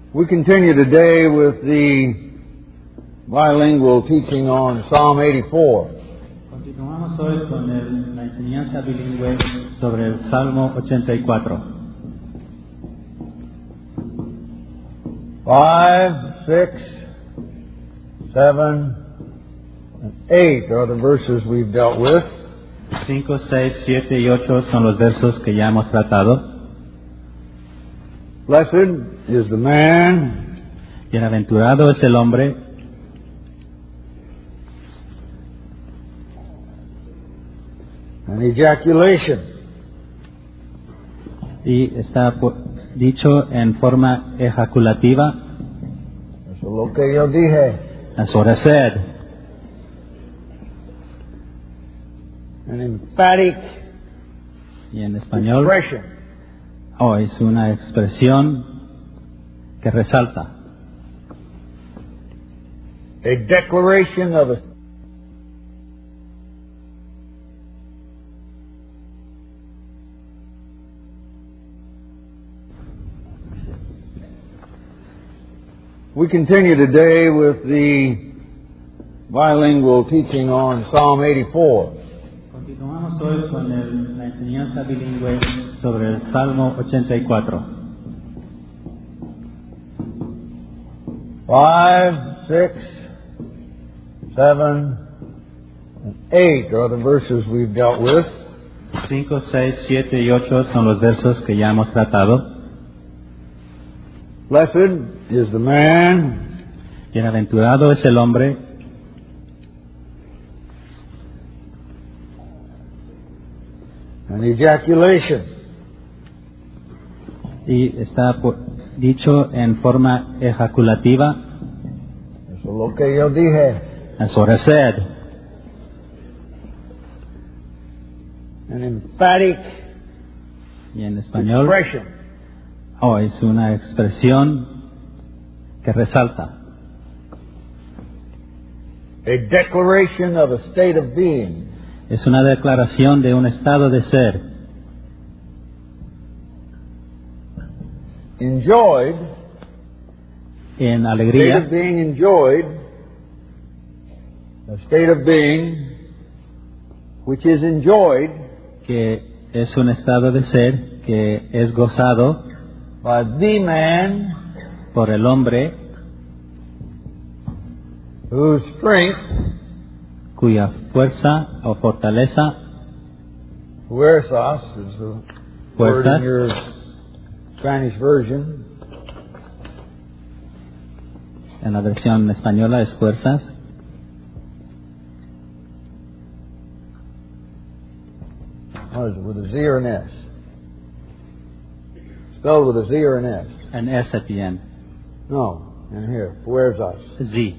We continue today with the bilingual teaching on Psalm 84. Continuamos hoy con la enseñanza bilingüe sobre el Salmo 84. 5, 6, 7, and 8 are the verses we've dealt with. 5, 6, 7 y 8 son los versos que ya hemos tratado. Blessed is the man Bienaventurado es el hombre and ejaculation. y está dicho en forma ejaculativa, Eso es lo que yo dije. that's what I said. An emphatic Y en español, expression. es una expresión que resalta. A declaration of a We continue today with the bilingual teaching on Psalm 84. Continuamos hoy con la enseñanza bilingüe sobre el Salmo 84. 5, 6, 7, and 8 are the verses we've dealt with. 5, 6, 7 y 8 son los versos que ya hemos tratado. Blessed is the man Bienaventurado es el hombre and ejaculation. y está dicho en forma ejaculativa, Eso es lo que yo dije. that's what I said. An emphatic Y en español, expression. es una expresión que resalta. A declaration of a state of being. Es una declaración de un estado de ser. Enjoyed. En State of alegría, being enjoyed. A state of being which is enjoyed que es un estado de ser que es gozado by the man por el hombre whose strength, cuya fuerza o fortaleza, fuerzas is the word Fuerzas. in your Spanish version, en la versión española es fuerzas, what is it, with a Z or an S? Spelled with a Z or an S? an S at the end, No, in here, fuerzas. Z.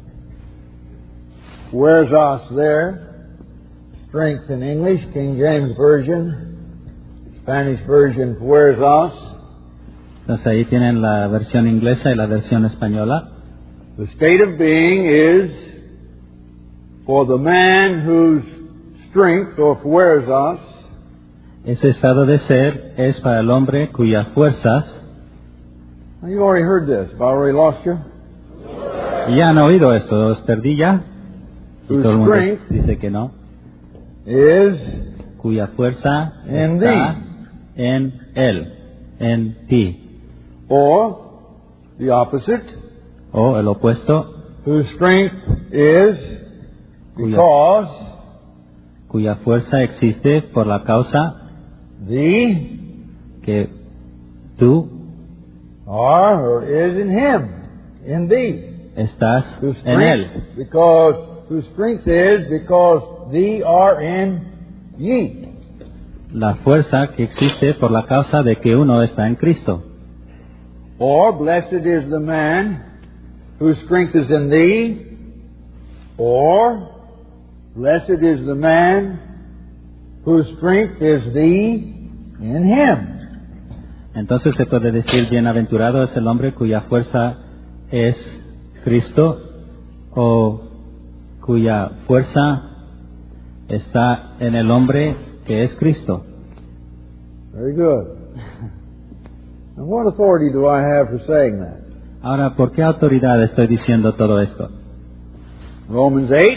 Fuerzas there, strength in English, King James Version, Spanish version, fuerzas. Entonces ahí tienen la versión inglesa y la versión española. The state of being is for the man whose strength, or fuerzas, Ese estado de ser es para el hombre cuyas fuerzas, now you already heard this, have I already lost you? y ya han oído esto, ¿os perdí ya? Y Whose todo el mundo strength dice que no. is Cuya fuerza in está thee. en él, en ti. Or the opposite, O el opuesto, whose strength is because cuya fuerza existe por la causa thee que tú are or is in him, in thee. estás Whose en él. strength, because whose strength is because thee are in ye. La fuerza que existe por la causa de que uno está en Cristo. Or blessed is the man whose strength is in thee. Or blessed is the man whose strength is thee in him. Entonces se puede decir, bienaventurado es el hombre cuya fuerza es Cristo, o cuya fuerza está en el hombre que es Cristo. Very good. And what authority do I have for saying that? Ahora, ¿por qué autoridad estoy diciendo todo esto? Romans 8,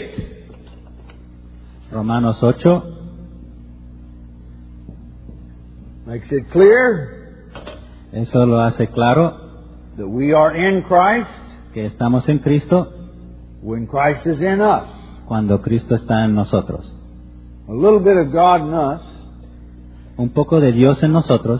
Romanos 8 makes it clear eso lo hace claro, that we are in Christ que estamos en Cristo when Christ is in us. cuando Cristo está en nosotros. A little bit of God in us, Un poco de Dios en nosotros,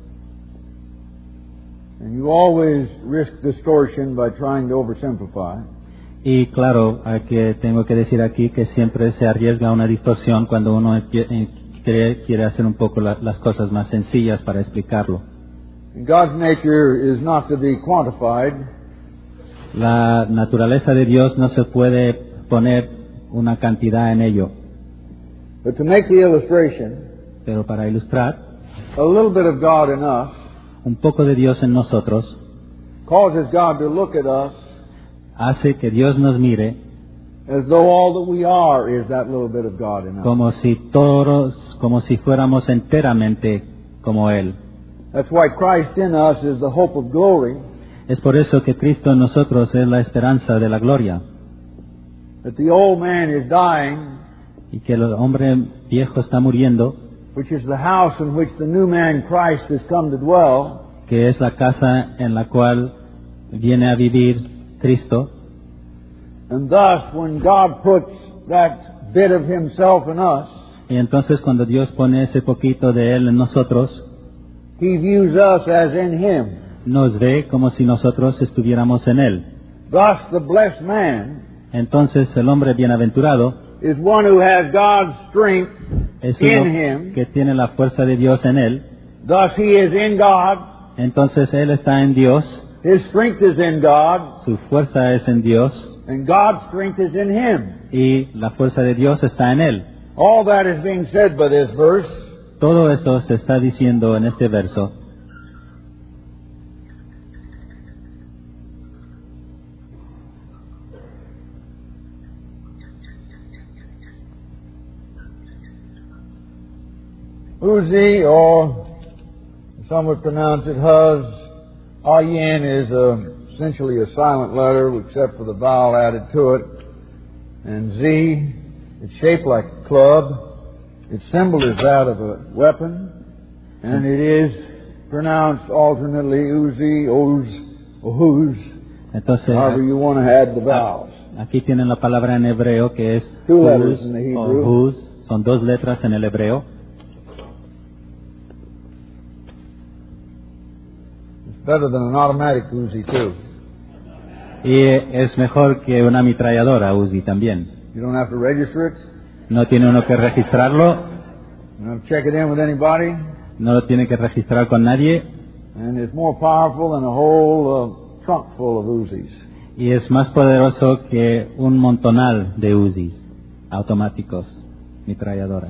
and you always risk distortion by trying to oversimplify. y claro, tengo que decir aquí que siempre se arriesga una distorsión cuando uno quiere hacer un poco las cosas más sencillas para explicarlo. And God's nature is not to be quantified, La naturaleza de Dios no se puede poner una cantidad en ello, but to make the illustration, pero para ilustrar, a little bit of God in us un poco de Dios en nosotros causes God to look at us hace que Dios nos mire as though all that we are is that little bit of God in us. como si fuéramos enteramente como Él. That's why Christ in us is the hope of glory, Es por eso que Cristo en nosotros es la esperanza de la gloria, that the old man is dying, y que el hombre viejo está muriendo, which is the house in which the new man Christ has come to dwell, que es la casa en la cual viene a vivir Cristo. and thus when God puts that bit of himself in us, Y entonces cuando Dios pone ese poquito de Él en nosotros, he views us as in him. nos ve como si nosotros estuviéramos en Él. Thus the blessed man Entonces el hombre bienaventurado is one who has God's strength es in uno him. que tiene la fuerza de Dios en Él. Thus he is in God, Entonces Él está en Dios, his strength is in God, su fuerza es en Dios, and God's strength is in him. y la fuerza de Dios está en Él. All that is being said by this verse Todo eso se está diciendo en este verso. Uzi, or some would pronounce it Huz, Ayin is essentially a silent letter except for the vowel added to it. And Z, it's shaped like a club. Its symbol is that of a weapon. And it is pronounced alternately Uzi, Oz, Ohuz, Entonces, however you want to add the vowels. aquí tienen la palabra en hebreo que es Two letters Huz in the o Hebrew. Huz. Son dos letras en el hebreo. It's better than an automatic Uzi, too. Y es mejor que una ametralladora Uzi también. You don't have to register it. No tiene uno que registrarlo, You don't have to check it in with anybody. no lo tiene que registrar con nadie, And it's more powerful than a whole trunk full of Uzis. y es más poderoso que un montonal de Uzis automáticos, ametralladoras.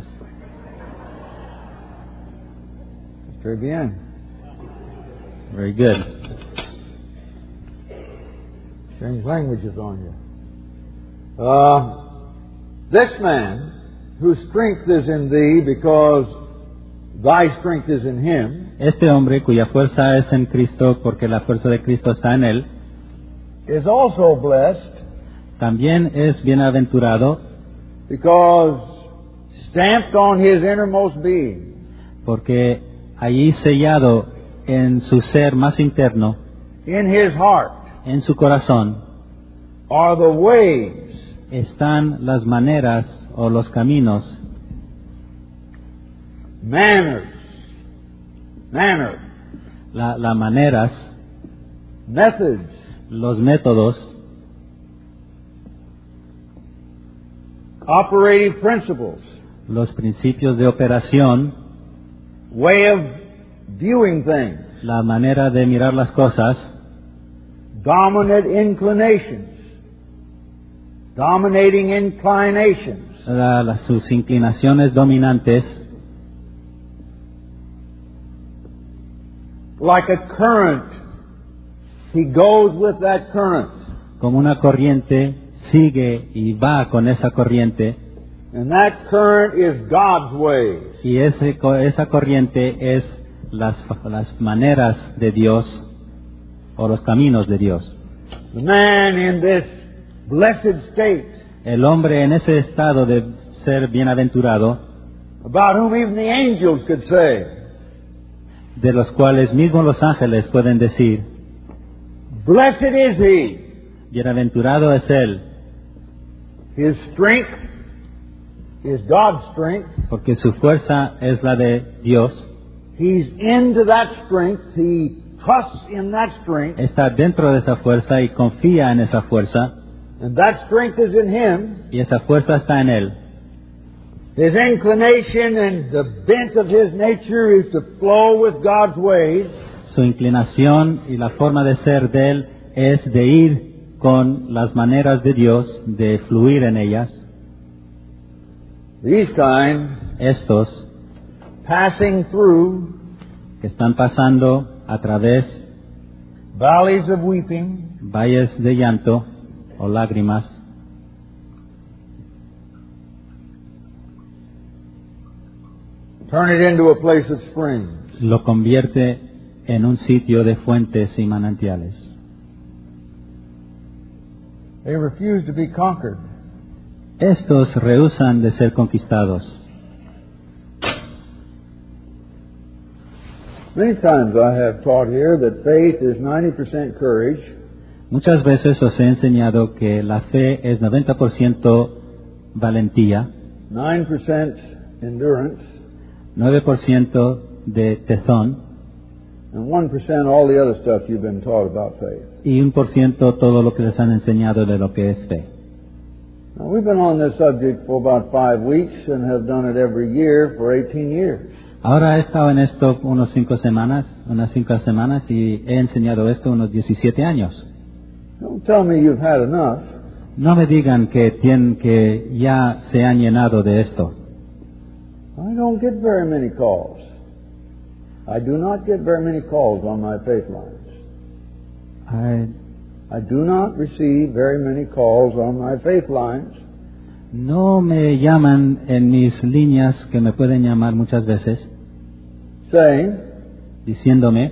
Très bien. Very good. Strange languages on you. This man, whose strength is in thee because thy strength is in him, Este hombre cuya fuerza es en Cristo porque la fuerza de Cristo está en él, is also blessed también es bienaventurado because stamped on his innermost being porque allí sellado en su ser más interno, in his heart en su corazón, are the ways, están las maneras o los caminos, manner, las maneras, methods, los métodos, operative principles, los principios de operación, way of viewing things, la manera de mirar las cosas, dominant inclinations, dominating inclinations, sus inclinaciones dominantes, like a current. He goes with that current. como una corriente, sigue y va con esa corriente, And that current is God's ways. y esa corriente es las maneras de Dios. o los caminos de Dios. The man in this blessed state, El hombre en ese estado de ser bienaventurado, about whom even the angels could say, de los cuales mismos los ángeles pueden decir, blessed is he. bienaventurado es él, His strength is God's strength. porque su fuerza es la de Dios, He's into that strength. He trusts in that strength. está dentro de esa fuerza y confía en esa fuerza, And that strength is in him. y esa fuerza está en él. His inclination and the bent of his nature is to flow with God's ways. Su inclinación y la forma de ser de él es de ir con las maneras de Dios, de fluir en ellas. These kind Estos passing through que están pasando a través valleys of weeping, valles de llanto o lágrimas, turn it into a place of springs. lo convierte en un sitio de fuentes y manantiales. They refuse to be conquered. Estos rehúsan de ser conquistados. Many times I have taught here that faith is 90% courage, Muchas veces os he enseñado que la fe es 90% valentía, 9% endurance, 9% de tesón and 1% all the other stuff you've been taught about faith. y 1% todo lo que les han enseñado de lo que es fe. Now, we've been on this subject for about 5 weeks and have done it every year for 18 years. Ahora he estado en esto unas 5 semanas y he enseñado esto unos 17 años. Don't tell me you've had enough. No me digan que ya se han llenado de esto. I don't get very many calls. I do not get very many calls on my faith lines. I do not receive very many calls on my faith lines No me llaman en mis líneas, que me pueden llamar muchas veces, saying, diciéndome,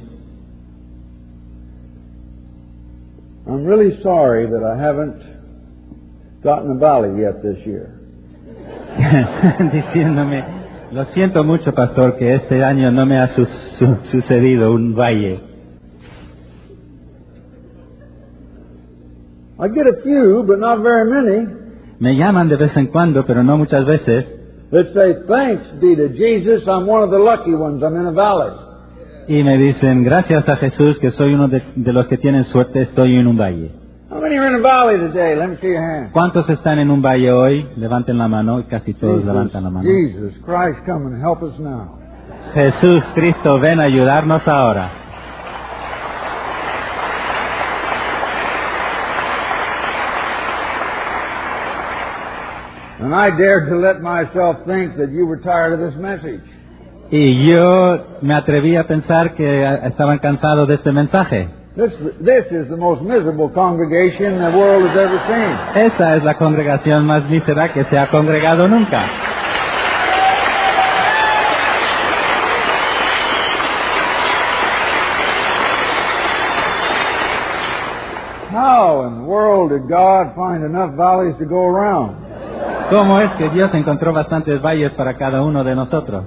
I'm really sorry that I haven't gotten a valley yet this year. diciéndome, lo siento mucho, pastor, que este año no me ha sucedido un valle. I get a few, but not very many, Me llaman de vez en cuando, pero no muchas veces, that say, thanks be to Jesus, I'm one of the lucky ones, I'm in a valley. y me dicen, gracias a Jesús, que soy uno de los que tienen suerte, estoy en un valle. How many are in a valley today? Let me see your hand. ¿Cuántos están en un valle hoy? Levanten la mano, y casi todos levantan la mano. Jesus Christ, come and help us now. Jesús Cristo, ven a ayudarnos ahora. And I dared to let myself think that you were tired of this message. Y yo me atreví a pensar que estaban cansados de este mensaje. This is the most miserable congregation the world has ever seen. Esa es la congregación más mísera que se ha congregado nunca. How in the world did God find enough valleys to go around? ¿Cómo es que Dios encontró bastantes valles para cada uno de nosotros?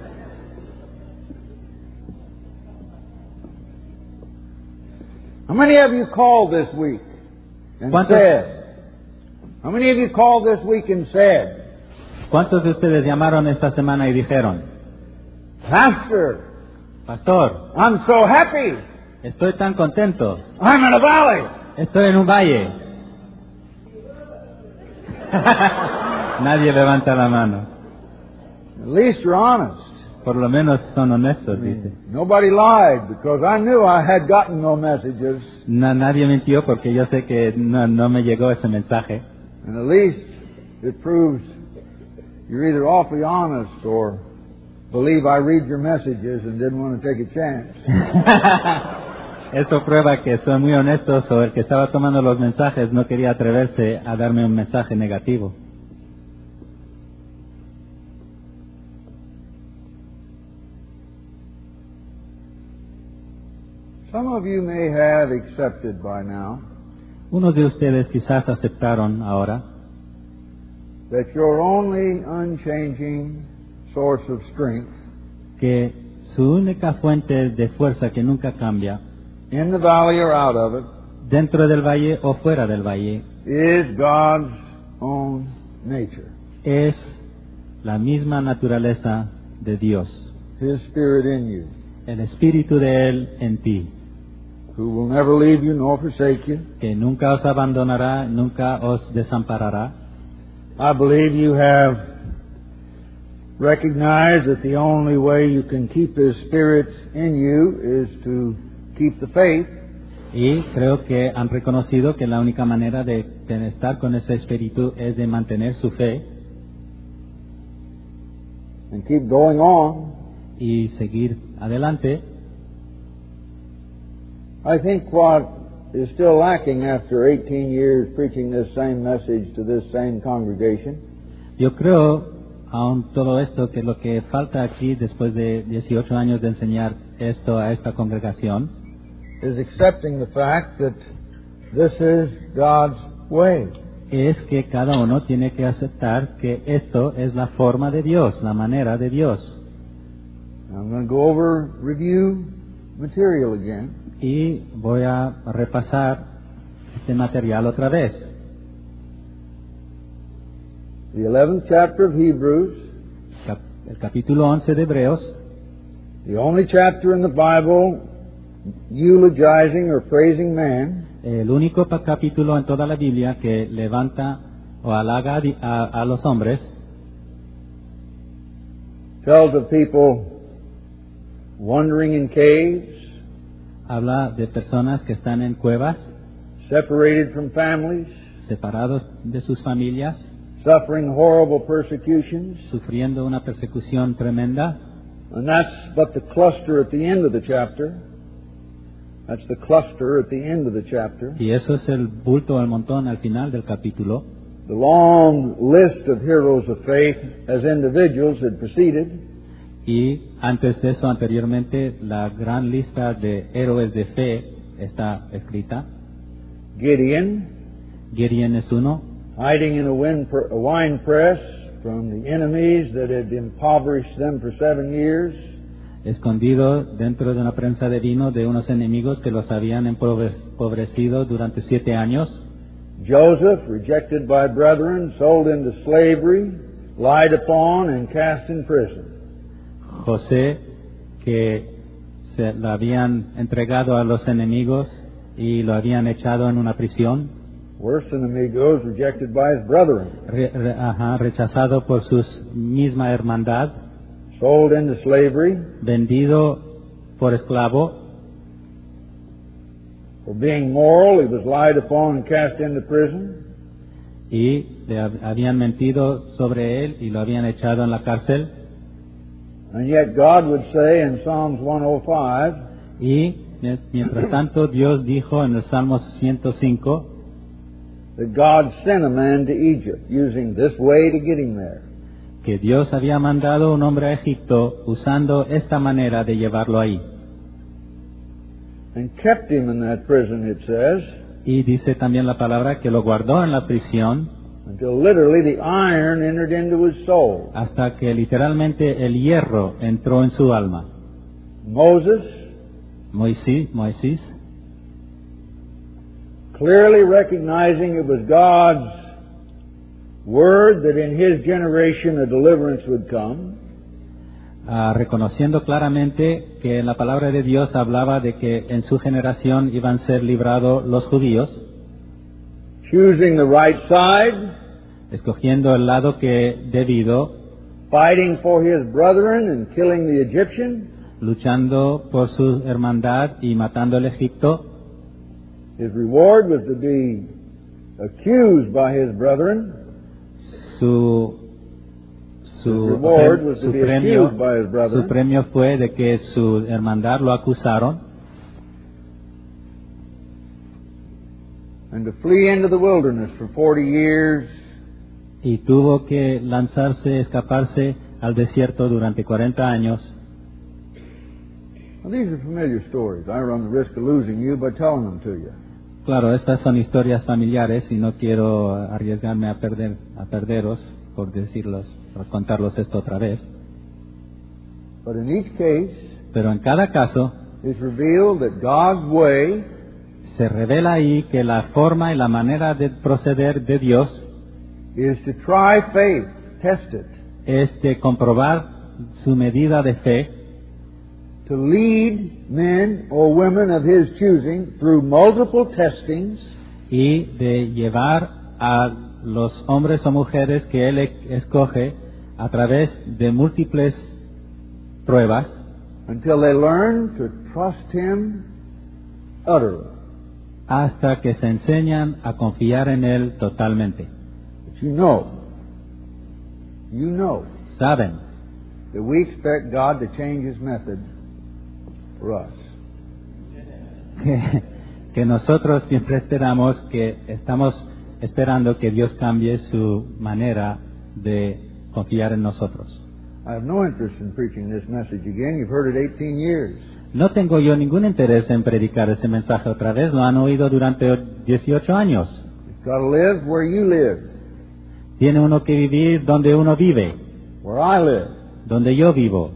How many of you called this week and ¿Cuántos? said? How many of you called this week and said, ¿Cuántos de ustedes llamaron esta semana y dijeron, Pastor, Pastor, I'm so happy. estoy tan contento, I'm in a valley. estoy en un valle? Nadie levanta la mano. At least you're honest. Por lo menos son honestos, dice. Nobody lied because I knew I had gotten no messages. Nadie mintió porque yo sé que no me llegó ese mensaje. And at least it proves you're either awfully honest or believe I read your messages and didn't want to take a chance. Eso prueba que son muy honestos, o el que estaba tomando los mensajes no quería atreverse a darme un mensaje negativo. Some of you may have accepted by now Unos de ustedes quizás aceptaron ahora that your only unchanging source of strength que su única fuente de fuerza que nunca cambia, in the valley or out of it, dentro del valle o fuera del valle, is God's own nature, es la misma naturaleza de Dios, His Spirit in you, el Espíritu de Él en ti, who will never leave you nor forsake you. que nunca os abandonará, nunca os desamparará. I believe you have recognized that the only way you can keep His Spirit in you is to keep the faith. Y creo que han reconocido que la única manera de estar con ese Espíritu es de mantener su fe And keep going on. y seguir adelante. I think what is still lacking after 18 years preaching this same message to this same congregation Yo creo, aún todo esto, que lo que falta aquí después de 18 años de enseñar esto a esta congregación is accepting the fact that this is God's way. es que cada uno tiene que aceptar que esto es la forma de Dios, la manera de Dios. I'm going to go over review material again. Y voy a repasar este material otra vez. The 11th chapter of Hebrews, El capítulo 11 de Hebreos, the only chapter in the Bible eulogizing or praising man, el único capítulo en toda la Biblia que levanta o halaga a los hombres, tells of people wandering in caves, habla de personas que están en cuevas, separated from families, separados de sus familias, suffering horrible persecutions. sufriendo una persecución tremenda. And that's but the cluster at the end of the chapter. That's the cluster at the end of the chapter. Y eso es el bulto al montón al final del capítulo. The long list of heroes of faith as individuals had preceded. Y antes de eso, anteriormente, la gran lista de héroes de fe está escrita. Gideon, Gideon es uno, hiding in a wine press from the enemies that had impoverished them for 7 years. escondido dentro de una prensa de vino de unos enemigos que los habían empobrecido durante 7 años. Joseph, rejected by brethren, sold into slavery, lied upon, and cast in prison. José, que se lo habían entregado a los enemigos y lo habían echado en una prisión. Worse enemigos, rejected by his brethren. Rechazado por su misma hermandad, Sold into slavery. vendido por esclavo. For being moral, he was lied upon and cast into prison. Y le habían mentido sobre él y lo habían echado en la cárcel. And yet God would say in Psalms 105, Y mientras tanto Dios dijo en el Salmo 105 that God sent a man to Egypt using this way to get him there. que Dios había mandado un hombre a Egipto usando esta manera de llevarlo ahí. And kept him in that prison, it says, Y dice también la palabra que lo guardó en la prisión until literally the iron entered into his soul. hasta que literalmente el hierro entró en su alma. Moisés, clearly recognizing it was God's word that in his generation a deliverance would come, reconociendo claramente que la palabra de Dios hablaba de que en su generación iban a ser librados los judíos, choosing the right side, escogiendo el lado que debido, fighting for his brethren and killing the Egyptian. luchando por su hermandad y matando al Egipto. His reward was to be accused by his brethren. Su reward was to be accused by his brethren. su premio fue de que su hermandad lo acusaron And to flee into the wilderness for 40 years. y tuvo que lanzarse, escaparse al desierto durante 40 años. Well, these are familiar stories. I run the risk of losing you by telling them to you. Claro, estas son historias familiares y no quiero arriesgarme a perderos por contarlos esto otra vez. But in each case, Pero en cada caso it's revealed that God's way se revela ahí que la forma y la manera de proceder de Dios is to try faith, test it, es de comprobar su medida de fe, to lead men or women of His choosing through multiple testings y de llevar a los hombres o mujeres que Él escoge a través de múltiples pruebas until they learn to trust Him utterly. hasta que se enseñan a confiar en Él totalmente. But you know Saben that we expect God to change His method for us. que nosotros siempre estamos esperando que Dios cambie su manera de confiar en nosotros. I have no interest in preaching this message again. You've heard it 18 years. No tengo yo ningún interés en predicar ese mensaje otra vez, lo han oído durante 18 años. You've got to live where you live, Tiene uno que vivir donde uno vive, where I live. donde yo vivo.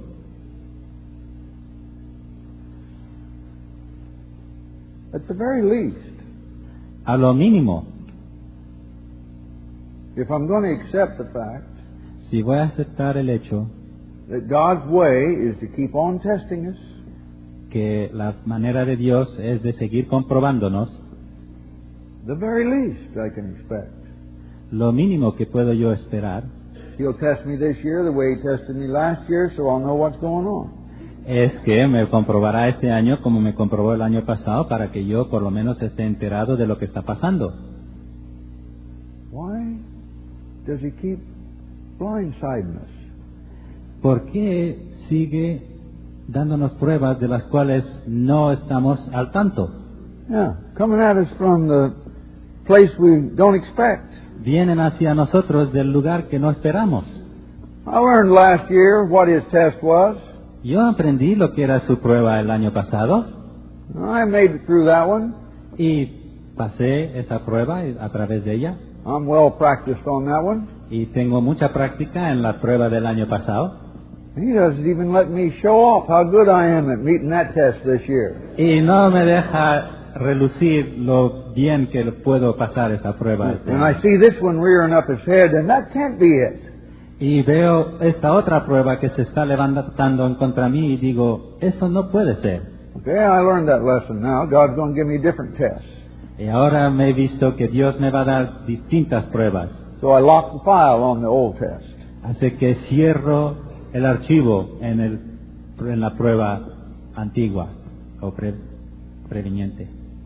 At the very least, A lo mínimo, if I'm going to accept the fact si voy a aceptar el hecho that God's way is to keep on testing us, que la manera de Dios es de seguir comprobándonos, the very least I can expect. lo mínimo que puedo yo esperar He'll test me this year the way He tested me last year, so I'll know what's going on. es que me comprobará este año como me comprobó el año pasado para que yo por lo menos esté enterado de lo que está pasando. Why does He keep blindsiding us? ¿Por qué sigue dándonos pruebas de las cuales no estamos al tanto? Yeah, coming at us from the place we don't expect. Vienen hacia nosotros del lugar que no esperamos. I learned last year what His test was. Yo aprendí lo que era su prueba el año pasado I made it through that one. y pasé esa prueba a través de ella I'm well practiced on that one. y tengo mucha práctica en la prueba del año pasado He doesn't even let me show off how good I am at meeting that test this year. y no me deja relucir lo bien que puedo pasar esa prueba este And I año. see this one rearing up its head, and that can't be it. Y veo esta otra prueba que se está levantando en contra mí y digo, eso no puede ser. Okay, I learned that lesson now. God's going to give me different tests. Y ahora me he visto que Dios me va a dar distintas pruebas. So I locked the file on the old test. Así que cierro el archivo en la prueba antigua o previniente.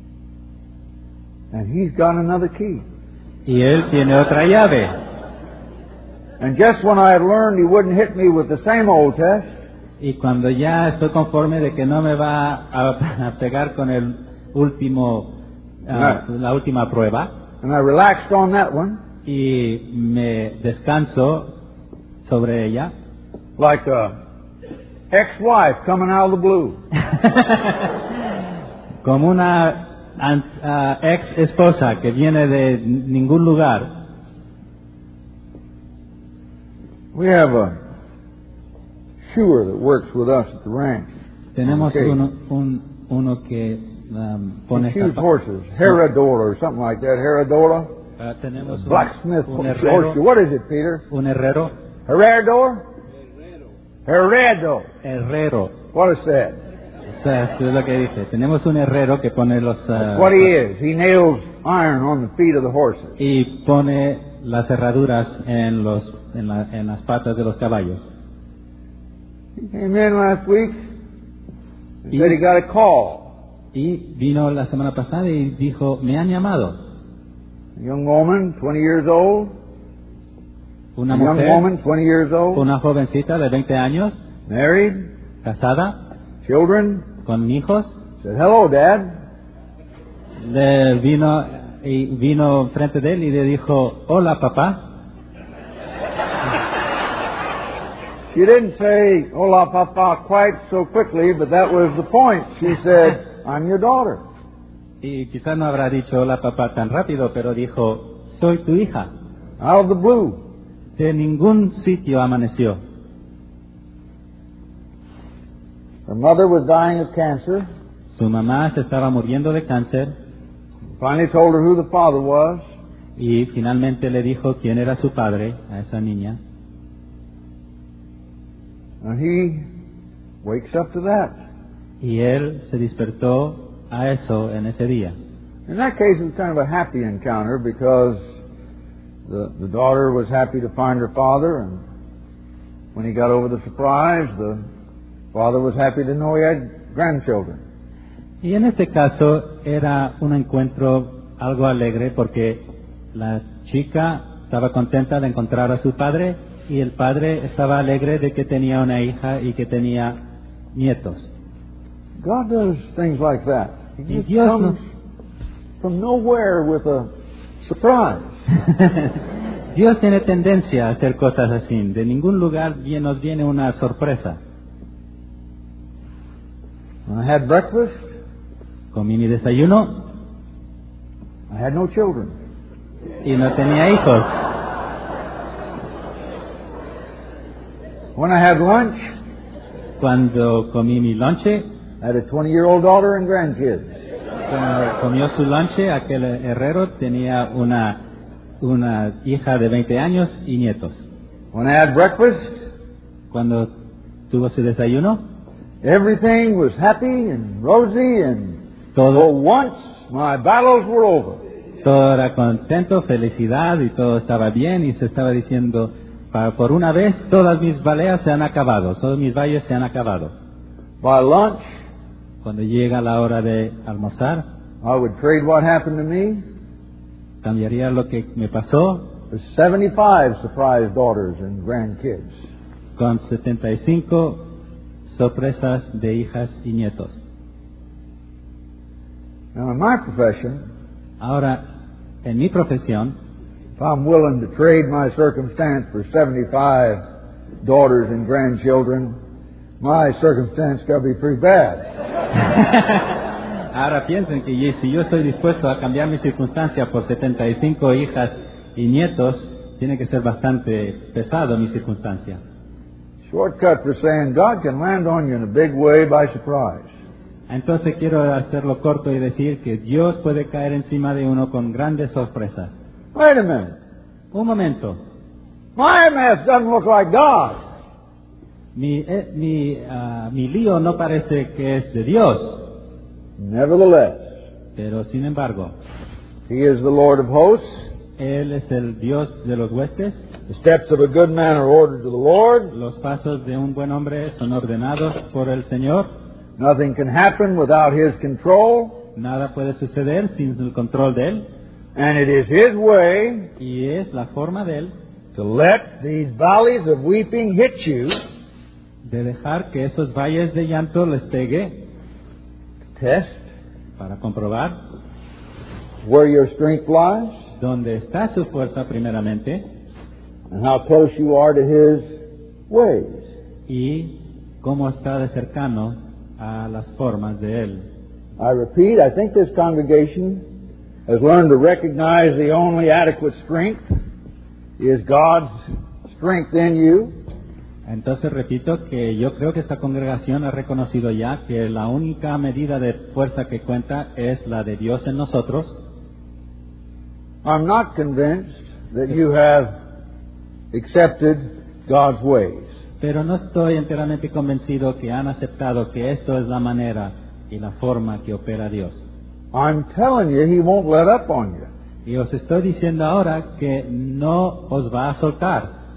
And He's got another key. Y Él tiene otra llave. And just when I had learned He wouldn't hit me with the same old test, Y cuando ya estoy conforme de que no me va a pegar con el último, la última prueba, and I relaxed on that one, y me descanso sobre ella, like a ex-wife coming out of the blue. como una ex esposa que viene de ningún lugar. We have a shoer that works with us at the ranch. Tenemos Okay. uno que pone He shoes horses, Herrador or something like that. Herrador? tenemos Blacksmith un horseshoe. herrero, What is it, Peter? un herrero, Herrador? Herrero. herrero. What is that? O sea, eso es lo que dice. Tenemos un herrero que pone los What he is. He nails iron on the feet of the horses. y pone las cerraduras en las patas de los caballos. He came in last week and said he got a call. Y vino la semana pasada y dijo, me han llamado. A young woman, 20 years old. Una A young mujer, woman, 20 years old. una jovencita de 20 años, Married. casada, Children. con hijos, Said, hello, Dad. vino frente de él y le dijo, hola papá. She didn't say, hola, papa, quite so quickly, but that was the point. She said, I'm your daughter. Y quizás no habrá dicho hola papá tan rápido, pero dijo, soy tu hija. Out of the blue. De ningún sitio amaneció. Her mother was dying of cancer. Su mamá se estaba muriendo de cáncer Finally told her who the father was. y finalmente le dijo quién era su padre a esa niña. And he wakes up to that. Y él se despertó a eso en ese día. In that case, it was kind of a happy encounter because the daughter was happy to find her father, and when he got over the surprise, the father was happy to know he had grandchildren. Y en este caso era un encuentro algo alegre porque la chica estaba contenta de encontrar a su padre y el padre estaba alegre de que tenía una hija y que tenía nietos. God does things like that. He Y just Dios comes from nowhere with a surprise. Dios tiene tendencia a hacer cosas así. De ningún lugar nos viene una sorpresa. When I had breakfast, Comí mi desayuno I had no children. y no tenía hijos. When I had lunch, Cuando comí mi lonche, I had a 20-year-old daughter and grandkids. cuando comió su lonche, aquel herrero tenía una hija de 20 años y nietos. When I had breakfast, Cuando tuvo su desayuno, everything was happy and rosy, and for todo once my battles were over. era contento, felicidad y todo estaba bien y se estaba diciendo, por una vez todas mis baleas se han acabado, todos mis valles se han acabado. By lunch, Cuando llega la hora de almorzar, I would trade what happened to me cambiaría lo que me pasó for 75 surprise daughters and grandkids. con 75 sorpresas de hijas y nietos. Now, in my profession, Ahora, en mi profesión, if I'm willing to trade my circumstance for 75 daughters and grandchildren, my circumstance got to be pretty bad. ahora piensen que si yo estoy dispuesto a cambiar mi circunstancia por 75 hijas y nietos, tiene que ser bastante pesado mi circunstancia. Shortcut for saying God can land on you in a big way by surprise. Entonces quiero hacerlo corto y decir que Dios puede caer encima de uno con grandes sorpresas. Wait a minute. Un momento, My mess doesn't look like God. mi lío no parece que es de Dios, Nevertheless, pero sin embargo, He is the Lord of hosts. Él es el Dios de los huestes. The steps of a good man are ordered to the Lord. Los pasos de un buen hombre son ordenados por el Señor. Nothing can happen without His control. Nada puede suceder sin el control de Él. And it is His way Y es la forma de Él to let these valleys of weeping hit you, de dejar que esos valles de llanto les pegue test para comprobar where your strength lies dónde está su fuerza primeramente and how close you are to His ways. y cómo está de cercano a las formas de Él. I repeat, I think this congregation has learned to recognize the only adequate strength is God's strength in you. Entonces repito que yo creo que esta congregación ha reconocido ya que la única medida de fuerza que cuenta es la de Dios en nosotros. I'm not convinced that you have accepted God's ways. Pero no estoy enteramente convencido que han aceptado que esto es la manera y la forma que opera Dios. I'm telling you, He won't let up on you. Y os estoy diciendo ahora que no os va a soltar.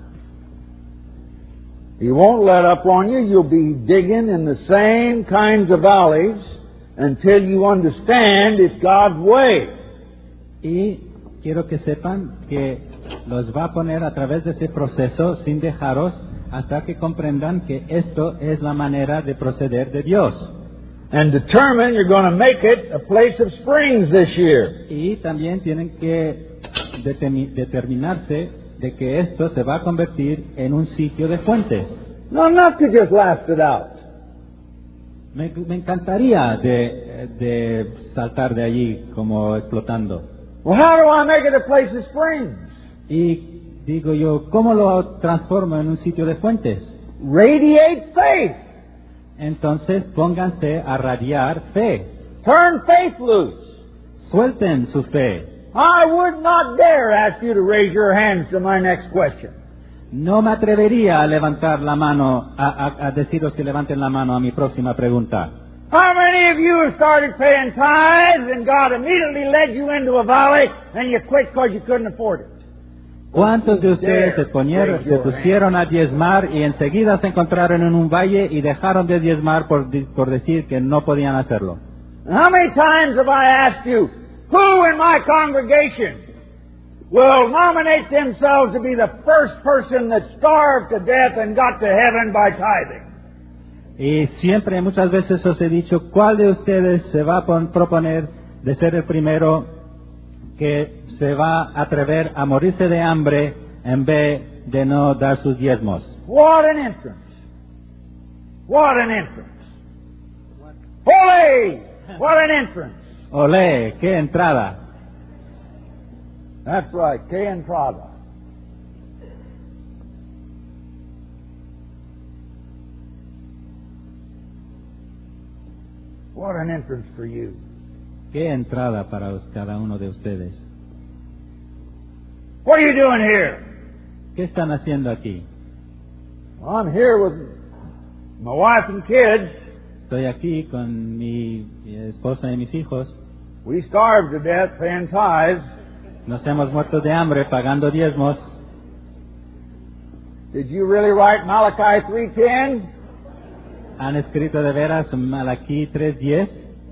He won't let up on you. You'll be digging in the same kinds of valleys until you understand it's God's way. Y quiero que sepan que los va a poner a través de ese proceso sin dejaros hasta que comprendan que esto es la manera de proceder de Dios. And determine you're going to make it a place of springs this year. Y también tienen que determinarse de que esto se va a convertir en un sitio de fuentes. Not enough to just last it out. Me encantaría de saltar de allí como explotando. Well, how do I make it a place of springs? Y digo yo, ¿cómo lo transformo en un sitio de fuentes? Radiate faith. Entonces pónganse a radiar fe. Turn faith loose. Suelten su fe. I would not dare ask you to raise your hands to my next question. No me atrevería a levantar la mano, a deciros que levanten la mano a mi próxima pregunta. How many of you have started paying tithes and God immediately led you into a valley and you quit because you couldn't afford it? ¿Cuántos de ustedes se pusieron a diezmar y enseguida se encontraron en un valle y dejaron de diezmar por decir que no podían hacerlo? How many times have I asked you, who in my congregation will nominate themselves to be the first person that starved to death and got to heaven by tithing? Y siempre, muchas veces os he dicho, ¿cuál de ustedes se va a proponer de ser el primero que se va a atrever a morirse de hambre en vez de no dar sus diezmos? What an entrance! What an entrance! Holy! What an entrance! ¡Olé! ¡Qué entrada! That's right, que entrada. What an entrance for you. ¡Qué entrada para cada uno de ustedes! What are you doing here? ¿Qué están haciendo aquí? I'm here with my wife and kids. Estoy aquí con mi esposa y mis hijos. We starved to death paying tithes. Nos hemos muerto de hambre pagando diezmos. Did you really write Malachi 3:10? ¿Han escrito de veras Malaquí 3:10?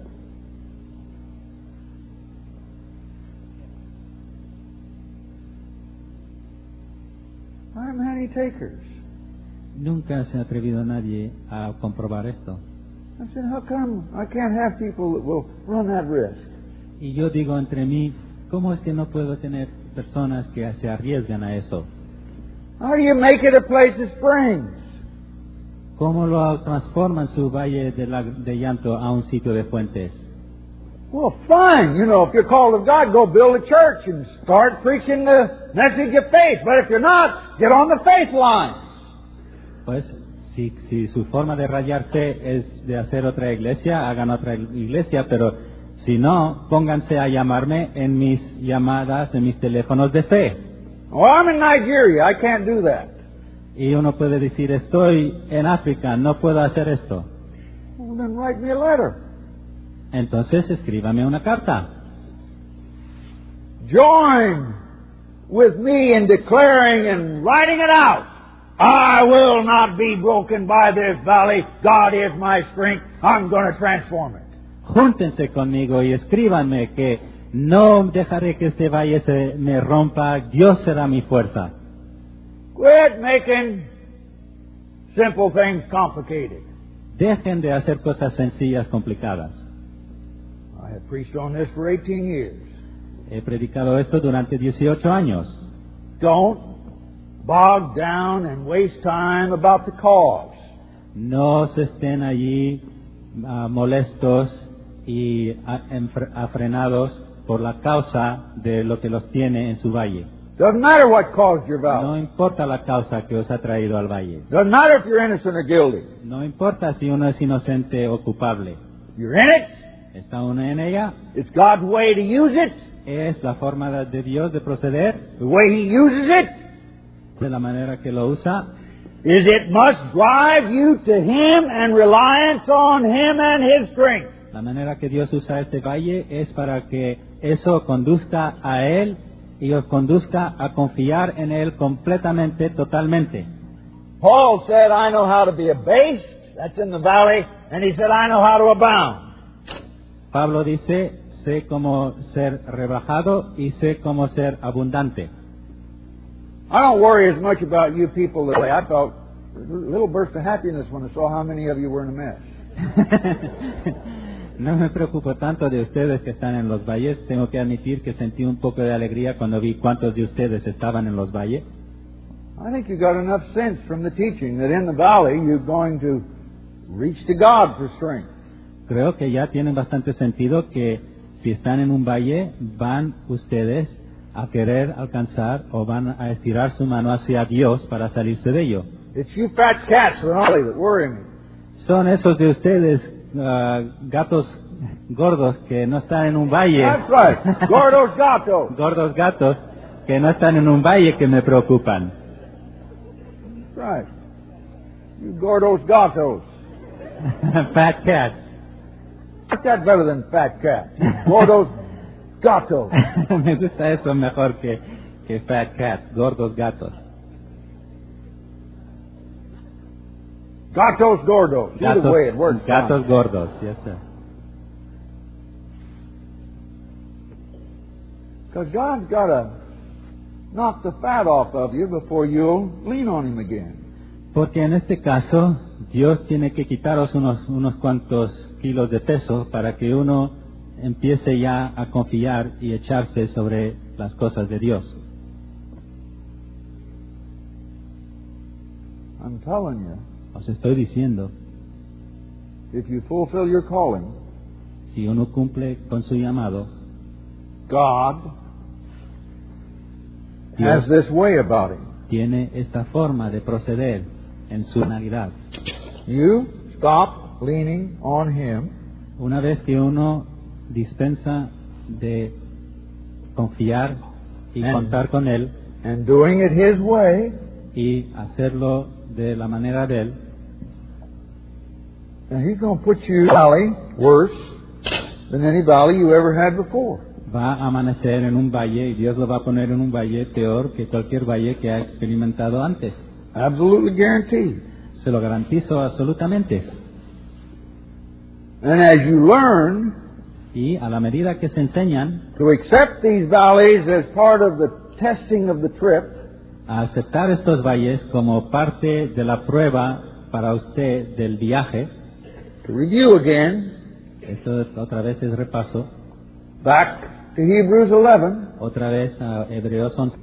I'm many takers. Nunca se ha atrevido nadie a comprobar esto. I said, how come I can't have people that will run that risk? Y yo digo entre mí, ¿cómo es que no puedo tener personas que se arriesgan a eso? How do you make it a place of springs? ¿Cómo lo transforman su valle de llanto a un sitio de fuentes? Well, fine. You know, if you're called of God, go build a church and start preaching the message of faith. But if you're not, get on the faith line. Pues, si su forma de radiar fe es de hacer otra iglesia, hagan otra iglesia, pero si no, pónganse a llamarme en mis llamadas, en mis teléfonos de fe. Oh, I'm in Nigeria. I can't do that. Y uno puede decir, estoy en África, no puedo hacer esto. Well, then write me a letter. Entonces escríbame una carta. Join with me in declaring and writing it out. I will not be broken by this valley. God is my strength. I'm going to transform it. Júntense conmigo y escríbanme que no dejaré que este valle se me rompa. Dios será mi fuerza. Quit making simple things complicated. Dejen de hacer cosas sencillas complicadas. I have preached on this for 18 years. He predicado esto durante 18 años. Don't bog down and waste time about the cause. No se estén allí molestos y afrenados por la causa de lo que los tiene en su valle. Doesn't matter what caused your No valley. importa la causa que os ha traído al valle. Doesn't matter if you're innocent or guilty. No importa si uno es inocente o culpable. You're in it. Está uno en ella. It's God's way to use it. Es la forma de Dios de proceder. The way He uses it De la manera que lo usa. is it must drive you to Him and reliance on Him and His strength. La manera que Dios usa este valle es para que eso conduzca a Él y os conduzca a confiar en Él completamente, totalmente. Paul said, I know how to be abased. That's in the valley. And he said, I know how to abound. Pablo dice, sé cómo ser rebajado y sé cómo ser abundante. I don't worry as much about you people today. I felt a little burst of happiness when I saw how many of you were in a mess. No me preocupo tanto de ustedes que están en los valles. Tengo que admitir que sentí un poco de alegría cuando vi cuántos de ustedes estaban en los valles. I think you got enough sense from the teaching that in the valley you're going to reach to God for strength. Creo que ya tienen bastante sentido que si están en un valle, van ustedes a querer alcanzar o van a estirar su mano hacia Dios para salirse de ello. It's you fat cats in the valley that worry me. Son esos de ustedes, gatos gordos que no están en un valle. That's right. Gordos gatos. Gordos gatos que no están en un valle que me preocupan. That's right. You gordos gatos. Fat cats. I like that better than fat cats. Gordos gatos. Me gusta eso mejor que fat cats, gordos gatos. Gatos gordos. Either way it works. Gatos gordos, yes sir. Because God's got to knock the fat off of you before you'll lean on Him again. Porque en este caso, Dios tiene que quitaros unos cuantos kilos de peso para que uno empiece ya a confiar y echarse sobre las cosas de Dios. I'm telling you, Os estoy diciendo, if you fulfill your calling, si uno cumple con su llamado, God Dios has this way about Him. tiene esta forma de proceder en su finalidad. You stop leaning on Him, Una vez que uno dispensa de confiar y contar con Él and doing it His way, y hacerlo de la manera de Él, and He's going to put you in a valley worse than any valley you ever had before. va a amanecer en un valle y Dios lo va a poner en un valle peor que cualquier valle que ha experimentado antes. Absolutely guaranteed. Se lo garantizo absolutamente. And as you learn Y a la medida que se enseñan to accept these valleys as part of the testing of the trip, a aceptar estos valles como parte de la prueba para usted del viaje, to review again, esto otra vez es repaso, back to Hebrews 11, otra vez a Hebreos 11.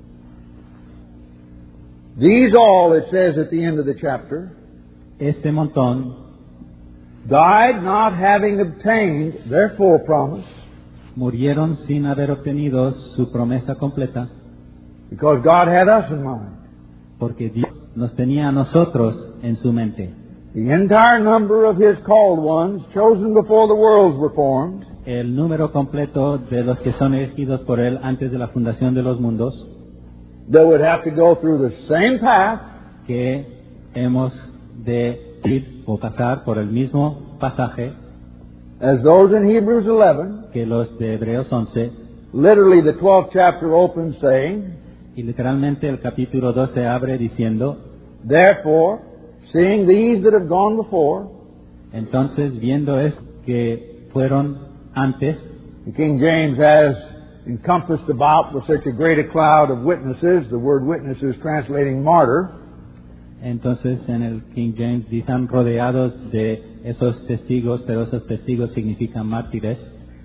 these all, it says at the end of the chapter, Este montón died not having obtained their full promise, murieron sin haber obtenido su promesa completa, because God had us in mind. porque Dios nos tenía a nosotros en su mente. The entire number of His called ones, chosen before the worlds were formed, El número completo de los que son elegidos por Él antes de la fundación de los mundos, that would have to go through the same path que hemos de ir o pasar por el mismo pasaje as those in Hebrews 11. que los de Hebreos 11, Literally, the 12th chapter opens saying, y literalmente el capítulo 12 abre diciendo, therefore, seeing these that have gone before, entonces viendo es que fueron antes, the King James has encompassed about with such a great a cloud of witnesses. The word witness is translating martyr. entonces en el King James dicen rodeados de esos testigos, pero esos testigos significan mártires.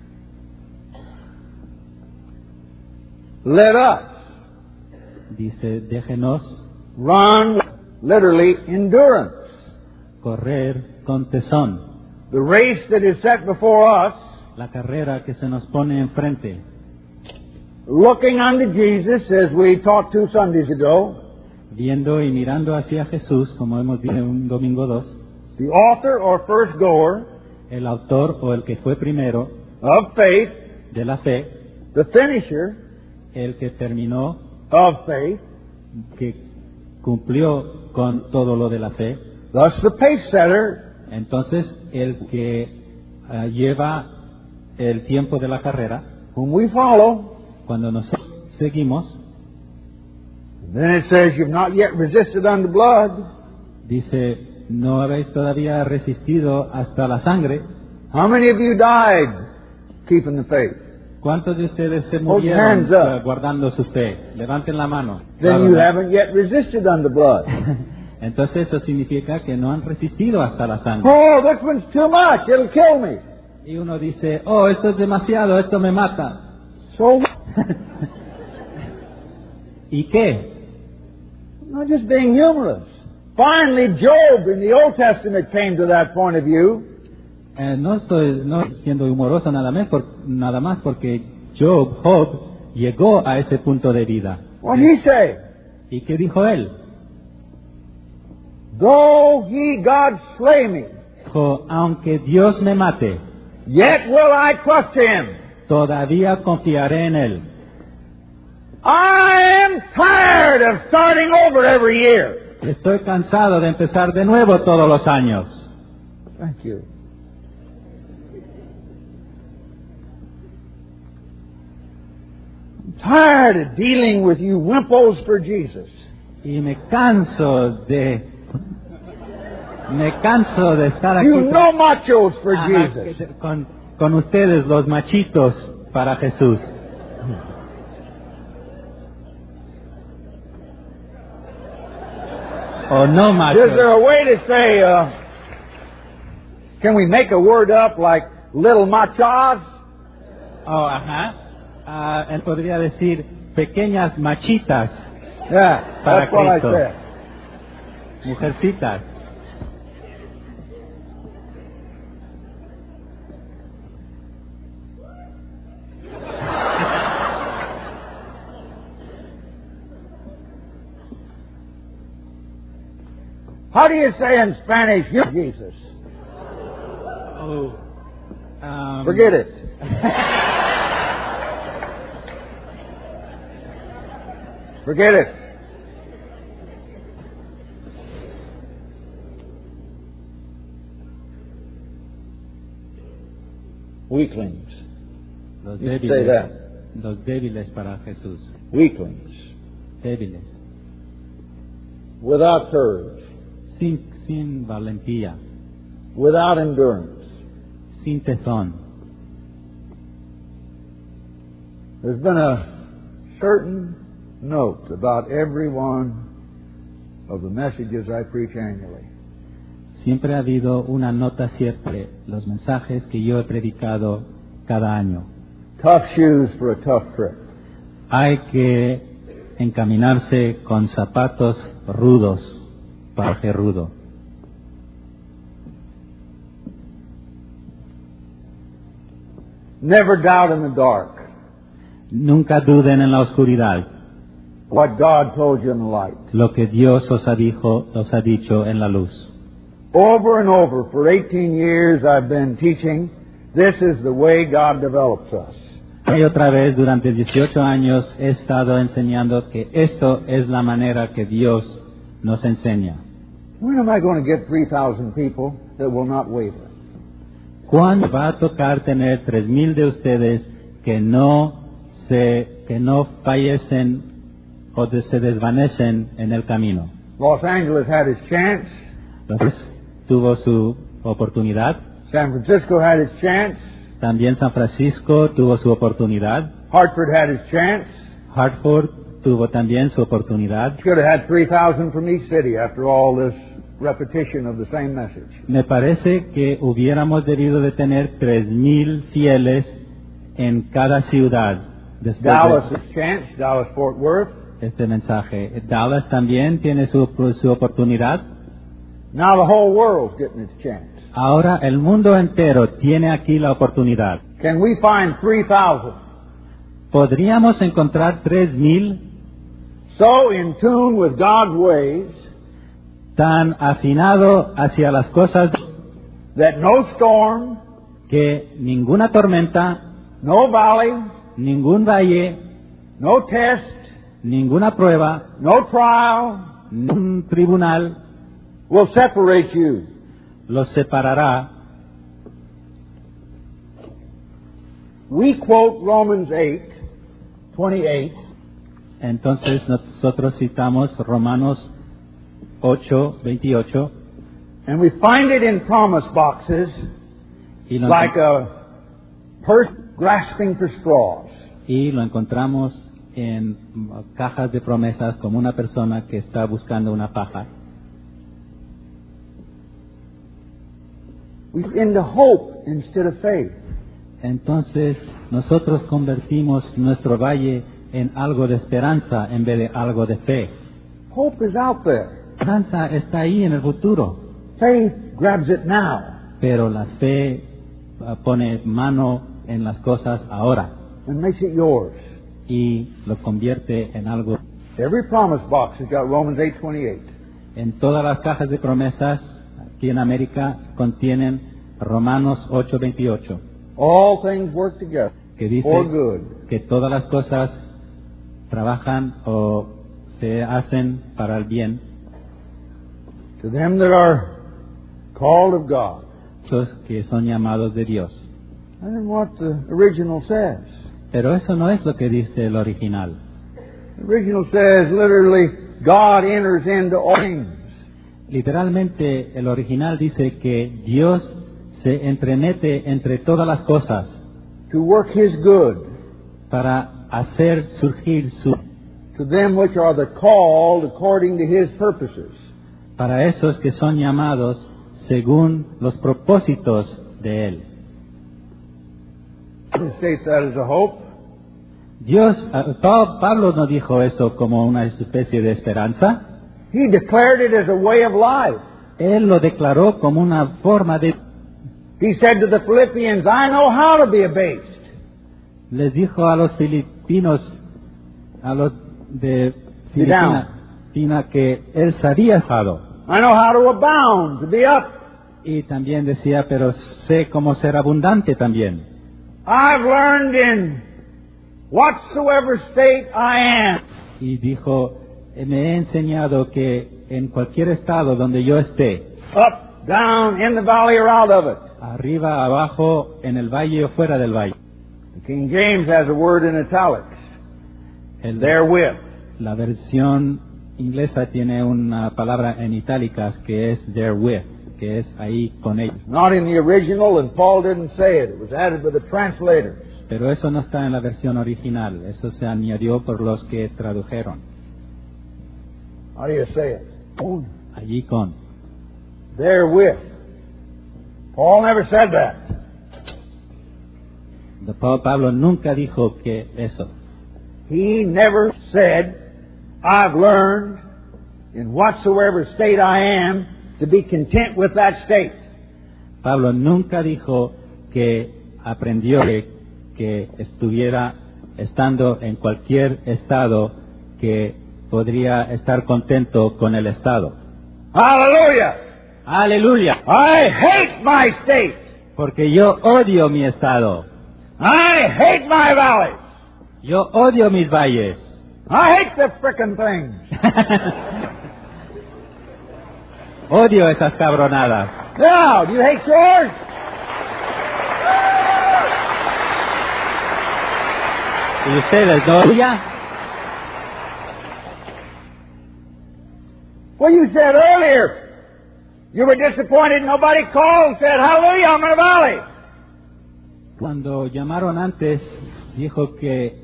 Let us Dice, déjenos run, literally, endurance. correr con tesón The race that is set before us, la carrera que se nos pone enfrente, looking unto Jesus, as we taught 2 Sundays ago, viendo y mirando hacia Jesús, como hemos dicho un domingo 2, the author or first goer el autor o el que fue primero of faith, de la fe, the finisher el que terminó, of faith, que cumplió con todo lo de la fe, thus the pace setter, entonces el que lleva el tiempo de la carrera, whom we follow. cuando nos seguimos, Then it says, you've not yet resisted unto blood. dice, no habéis todavía resistido hasta la sangre. How many of you died keeping the faith? ¿Cuántos de ustedes se hands murieron up. guardando su fe? Levanten la mano. Then Claro, you ¿no? haven't yet resisted unto blood. Entonces eso significa que no han resistido hasta la sangre. Oh, this one's too much. It'll kill me. Y uno dice, oh, esto es demasiado, esto me mata. So, ¿Y qué? not just being humorous. Finally, Job in the Old Testament came to that point of view. No estoy siendo humoroso nada más porque Job llegó a ese punto de vida. What did he say? ¿Y qué dijo él? Though God slay me, Dijo, aunque Dios me mate, yet will I trust him. todavía confiaré en él. I am tired of starting over every year. Estoy cansado de empezar de nuevo todos los años. Thank you. I'm tired of dealing with you wimpos for Jesus. Y me canso de estar aquí You no machos for Ajá, Jesus. con ustedes los machitos para Jesús. O no Is machos. there a way to say, can we make a word up like little machas? Oh, ajá. Él podría decir pequeñas machitas, Yeah, Para that's what I Cristo. said. mujercitas. How do you say in Spanish, you Jesus? Oh, Forget it. Forget it. Weaklings. Los You say that. débiles para Jesús. Weaklings. Débiles. Without courage. Sin valentía. Without endurance. Sin tesón. There's been a certain note about every one of the messages I preach annually. Siempre ha habido una nota cierta de los mensajes que yo he predicado cada año. Tough shoes for a tough trip. Hay que encaminarse con zapatos rudos para viaje rudo. Never doubt in the dark Nunca duden en la oscuridad what God told you in the light. lo que Dios os ha dicho en la luz. Over and over, for 18 years I've been teaching, this is the way God develops us. Y otra vez, durante 18 años he estado enseñando que esto es la manera que Dios nos enseña. When am I going to get 3,000 people that will not waver? ¿Cuándo va a tocar tener 3,000 de ustedes que no fallecen o se desvanecen en el camino? Los Angeles had its chance. Entonces, tuvo su oportunidad. San Francisco had its chance. También San Francisco tuvo su oportunidad. Hartford had its chance. Hartford tuvo también su oportunidad. Should have had 3,000 from each city after all this repetition of the same message. Me parece que hubiéramos debido de tener 3,000 fieles en cada ciudad después Dallas de its chance. Dallas Fort Worth. este mensaje. Dallas también tiene su oportunidad. Now the whole world's getting its chance. Ahora el mundo entero tiene aquí la oportunidad. Can we find 3,000 ¿Podríamos encontrar 3,000 so in tune with God's ways tan afinado hacia las cosas that no storm, que ninguna tormenta, no valley, ningún valle, no test, ninguna prueba, no trial ningún tribunal will separate you? los separará? We quote Romans 8:28. Entonces nosotros citamos Romanos 8:28 And we find it in promise boxes y lo, like a person grasping for straws. y lo encontramos en cajas de promesas como una persona que está buscando una paja. We into hope instead of faith. Entonces nosotros convertimos nuestro valle en algo de esperanza en vez de algo de fe. Hope is out there. La esperanza está ahí en el futuro, Faith grabs it now pero la fe pone mano en las cosas ahora and makes it yours. y lo convierte en algo. Every promise box has got Romans 8:28. En todas las cajas de promesas aquí en América contienen Romanos 8:28, All things work together que dice for good. que todas las cosas trabajan o se hacen para el bien, To them that are called of God. los que son llamados de Dios. And then what the original says. Pero eso no es lo que dice el original. The original says literally, God enters into all things. Literalmente el original dice que Dios se entremete entre todas las cosas To work His good para hacer surgir to them which are the called according to His purposes. para esos que son llamados según los propósitos de Él. He states that as a hope. Pablo no dijo eso como una especie de esperanza. He declared it as a way of life. Él lo declaró como una forma de... He said to the Philippians, I know how to be abased. Les dijo a los filipinos, a los de Filipina, que él sabía estado. I know how to abound, to be up. Y también decía, pero sé cómo ser abundante también. I've learned in whatsoever state I am. Y dijo, me he enseñado que en cualquier estado donde yo esté, Up, down, in the valley or out of it. arriba, abajo, en el valle o fuera del valle. The King James has a word in italics. Therewith. La versión inglesa tiene una palabra en itálicas que es therewith, que es ahí con ellos. Not in the original, and Paul didn't say it. It was added by the translators. Pero eso no está en la versión original, eso se añadió por los que tradujeron. How do you say it? Allí con. Therewith. Paul never said that. Pablo nunca dijo que eso. He never said, I've learned in whatsoever state I am to be content with that state. Pablo nunca dijo que aprendió que estuviera estando en cualquier estado que podría estar contento con el estado. Hallelujah! Aleluya. I hate my state. Porque yo odio mi estado. I hate my valleys. Yo odio mis valles. I hate the frickin' things. Odio esas cabronadas. Now, do you hate yours? ¿Y ustedes no? ¿Ya? Well, you said earlier you were disappointed nobody called and said, Hallelujah, I'm in a valley. Cuando llamaron antes, dijo que...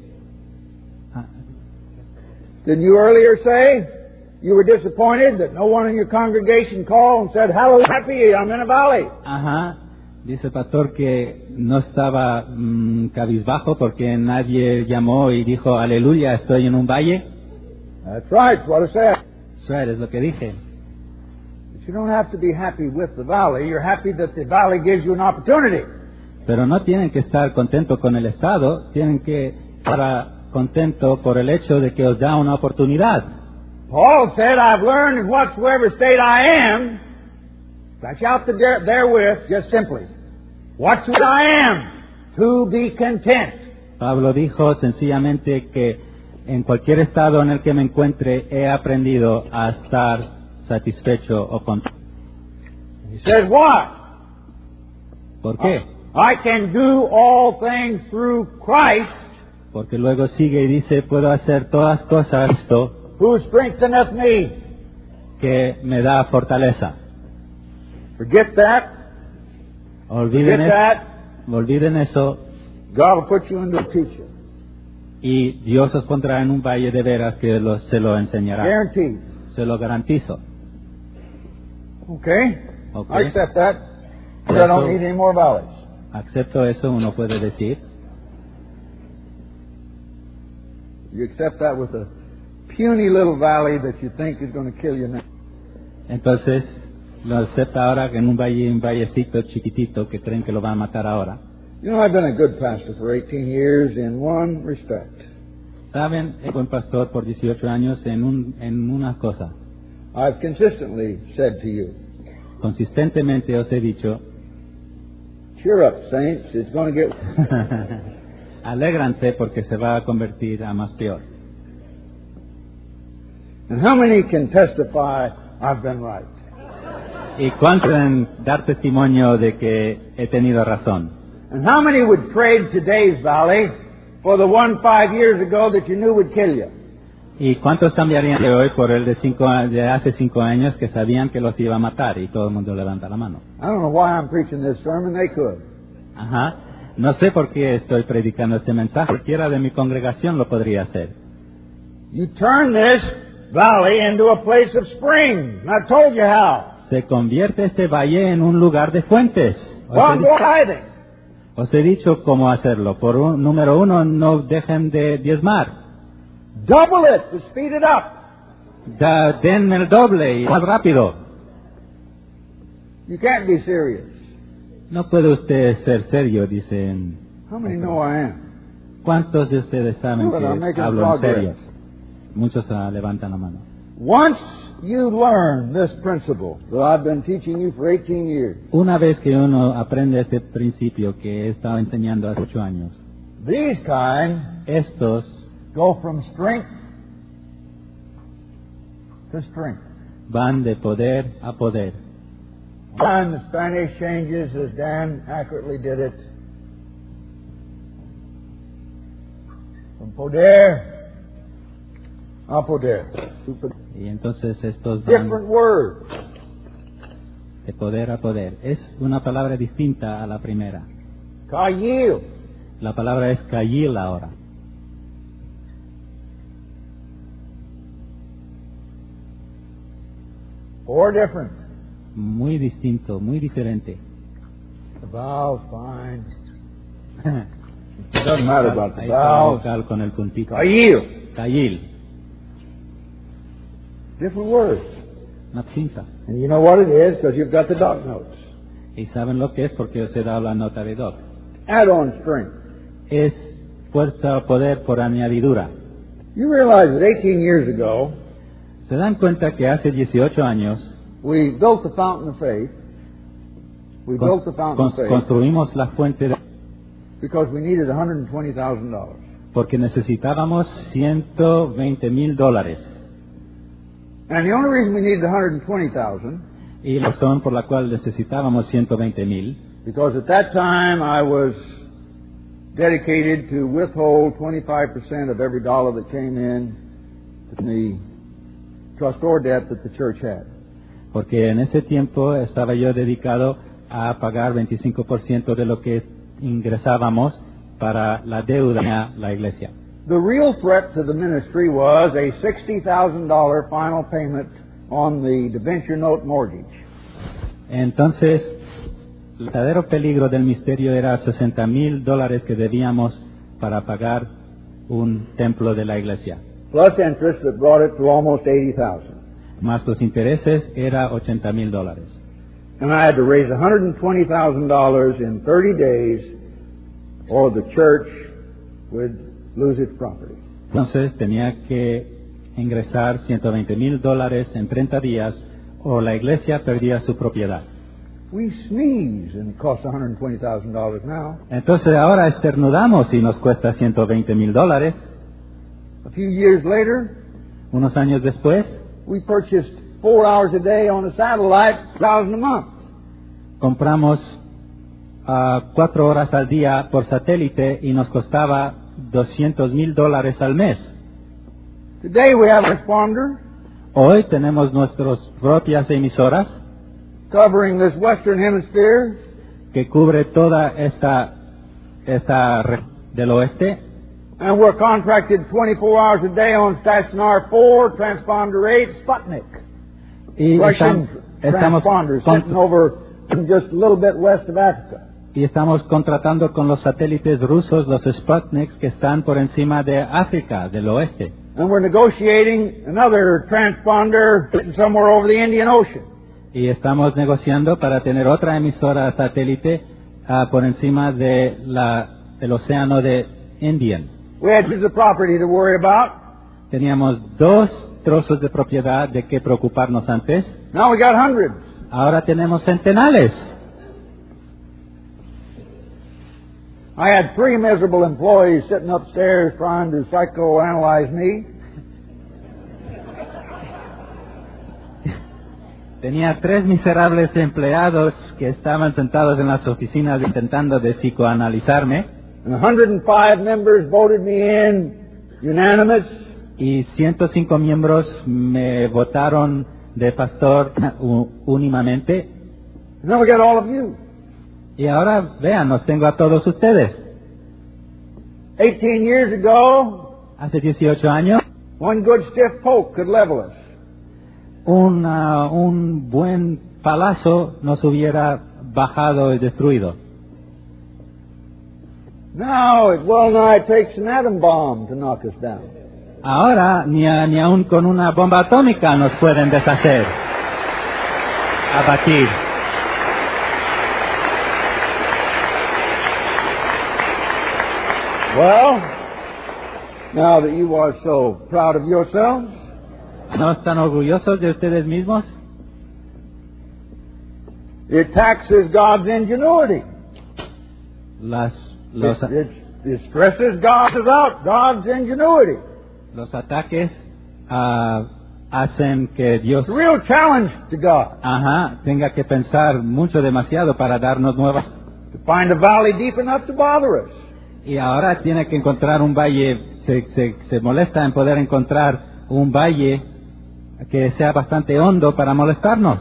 Didn't you earlier say you were disappointed that no one in your congregation called and said, Hallelujah, happy, I'm in a valley? Ajá, dice el pastor que no estaba cabizbajo porque nadie llamó y dijo, aleluya, estoy en un valle. That's right, that's what I said. Eso es lo que dije. But you don't have to be happy with the valley. You're happy that the valley gives you an opportunity. Pero no tienen que estar contentos con el estado, tienen que estar contentos por el hecho de que os da una oportunidad. Paul said, I've learned in whatsoever state I am, scratch out the therewith, just simply, whatsoever I am, to be content. Pablo dijo sencillamente que en cualquier estado en el que me encuentre he aprendido a estar satisfecho o contento. He says, why? ¿Por qué? I can do all things through Christ, Porque luego sigue y dice, puedo hacer todas cosas esto who strengtheneth me. que me da fortaleza. Forget that. Olviden, Forget that. olviden eso God will put you into a teacher. y Dios os pondrá en un valle de veras que se lo enseñará. Guaranteed. Se lo garantizo. Okay? Okay. I accept that. But I don't need any more valleys. Acepto eso, uno puede decir. You accept that with a puny little valley that you think is going to kill you now. Entonces lo acepta ahora en un vallecito chiquitito que creen que lo van a matar ahora. You know, I've been a good pastor for 18 years in one respect. Saben, he buen pastor por 18 años en una cosa. I've consistently said to you, Consistentemente os he dicho, cheer up, saints, it's going to get... alégranse porque se va a convertir a más peor. And how many can testify I've been right? ¿Y cuántos pueden dar testimonio de que he tenido razón? And how many would trade today's valley for the one 5 years ago that you knew would kill you? ¿Y cuántos cambiarían de hoy por el de hace 5 años que sabían que los iba a matar? Y todo el mundo levanta la mano. I don't know why I'm preaching this sermon. They could. Ajá. No sé por qué estoy predicando este mensaje. Cualquiera de mi congregación lo podría hacer. You turn this valley into a place of springs. And I told you how. Se convierte este valle en un lugar de fuentes. Well, go tithing. Os he dicho cómo hacerlo. Número 1, no dejen de diezmar. Double it to speed it up. Den el doble y más rápido. You can't be serious. No puede usted ser serio, dicen. How many know I am? ¿Cuántos de ustedes saben Well, I'm que making hablo en progress. serio? Muchos levantan la mano. Once you learn this principle that I've been teaching you for 18 years, Una vez que uno aprende este principio que he estado enseñando hace 8 años, these kind estos go from strength to strength. van de poder a poder. And the Spanish changes, as Dan accurately did it, from poder a poder. Y entonces estos van Different words. de poder a poder. Es una palabra distinta a la primera. Kayil. La palabra es kayil ahora. Or different. Muy distinto, muy diferente. The vowels, fine. It doesn't matter about the Ahí está la vowels. vocal con el puntito. Kayil. Kayil, Different words. una cinta. And you know what it is because you've got the dog notes. Y saben lo que es porque os he dado la nota de doc. Add on strength. Es fuerza o poder por añadidura. You realize that 18 years ago, Se dan cuenta que hace 18 años we built the fountain of faith. We built the fountain of faith construimos la fuente de, because we needed $120,000. porque necesitábamos $120,000. And the only reason we needed $120,000 Y la razón por la cual necesitábamos 120,000 because at that time I was dedicated to withhold 25% of every dollar that came in from the trust or debt that the church had. porque en ese tiempo estaba yo dedicado a pagar 25% de lo que ingresábamos para la deuda de la iglesia. The real threat to the ministry was a $60,000 final payment on the debenture note mortgage. Entonces, el verdadero peligro del misterio era $60,000 que debíamos para pagar un templo de la iglesia. Plus interest that brought it to almost $80,000. Más los intereses era $80,000. And I had to raise $120,000 in 30 days or the church would lose its property. Entonces tenía que ingresar $120,000 en 30 días o la iglesia perdía su propiedad. We sneeze and it costs $120,000 now. Entonces ahora esternudamos y nos cuesta $120,000. A few years later, Unos años después we purchased 4 hours a day on a satellite, $1,000 a month. compramos 4 horas al día por satélite y nos costaba $200,000 al mes. Today we have a responder Hoy tenemos nuestras propias emisoras covering this western hemisphere, que cubre toda esta región del oeste and we're contracted 24 hours a day on Stationar 4, Transponder 8, Sputnik. y Russian estamos transponders sitting over just a little bit west of Africa. y estamos contratando con los satélites rusos, los Sputniks, que están por encima de África, del oeste. And we're negotiating another transponder somewhere over the Indian Ocean. Y estamos negociando para tener otra emisora satélite por encima de del océano de Indian. We had pieces of property to worry about. Teníamos 2 trozos de propiedad de que preocuparnos antes. Now we got hundreds. Ahora tenemos centenares. I had 3 miserable employees sitting upstairs trying to psychoanalyze me. Tenía 3 miserables empleados que estaban sentados en las oficinas intentando de psicoanalizarme. And 105 members voted me in unanimous. Y 105 miembros me votaron de pastor unánimemente. And now we got all of you. Y ahora, vean, los tengo a todos ustedes. 18 years ago, Hace 18 años, one good stiff poke could level us. un buen palazo nos hubiera bajado y destruido. Now it well nigh takes an atom bomb to knock us down. Ahora, ni aun con una bomba atómica nos pueden deshacer, abatir. Well, now that you are so proud of yourselves, ¿No están orgullosos de ustedes mismos? it taxes God's ingenuity. It stresses God's ingenuity. Los ataques hacen que Dios It's a real challenge to God tenga que pensar mucho demasiado para darnos nuevas. to find a valley deep enough to bother us. Y ahora tiene que encontrar un valle, se molesta en poder encontrar un valle que sea bastante hondo para molestarnos.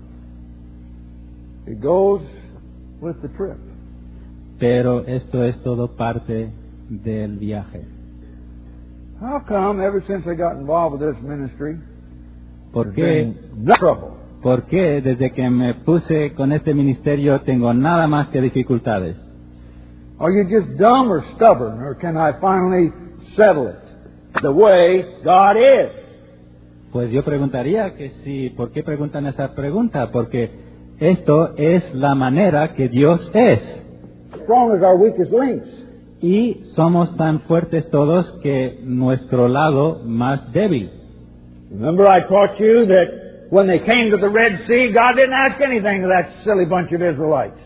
It goes with the trip. Pero esto es todo parte del viaje. How come ever since I got involved with this ministry, ¿Por there's qué? been no trouble? ¿Por qué desde que me puse con este ministerio tengo nada más que dificultades? Are you just dumb or stubborn, or can I finally settle it the way God is? Pues yo preguntaría que sí. ¿Por qué preguntan esa pregunta? Porque esto es la manera que Dios es. Strong as our weakest links. Y somos tan fuertes todos que nuestro lado más débil. Remember I taught you that when they came to the Red Sea, God didn't ask anything of that silly bunch of Israelites.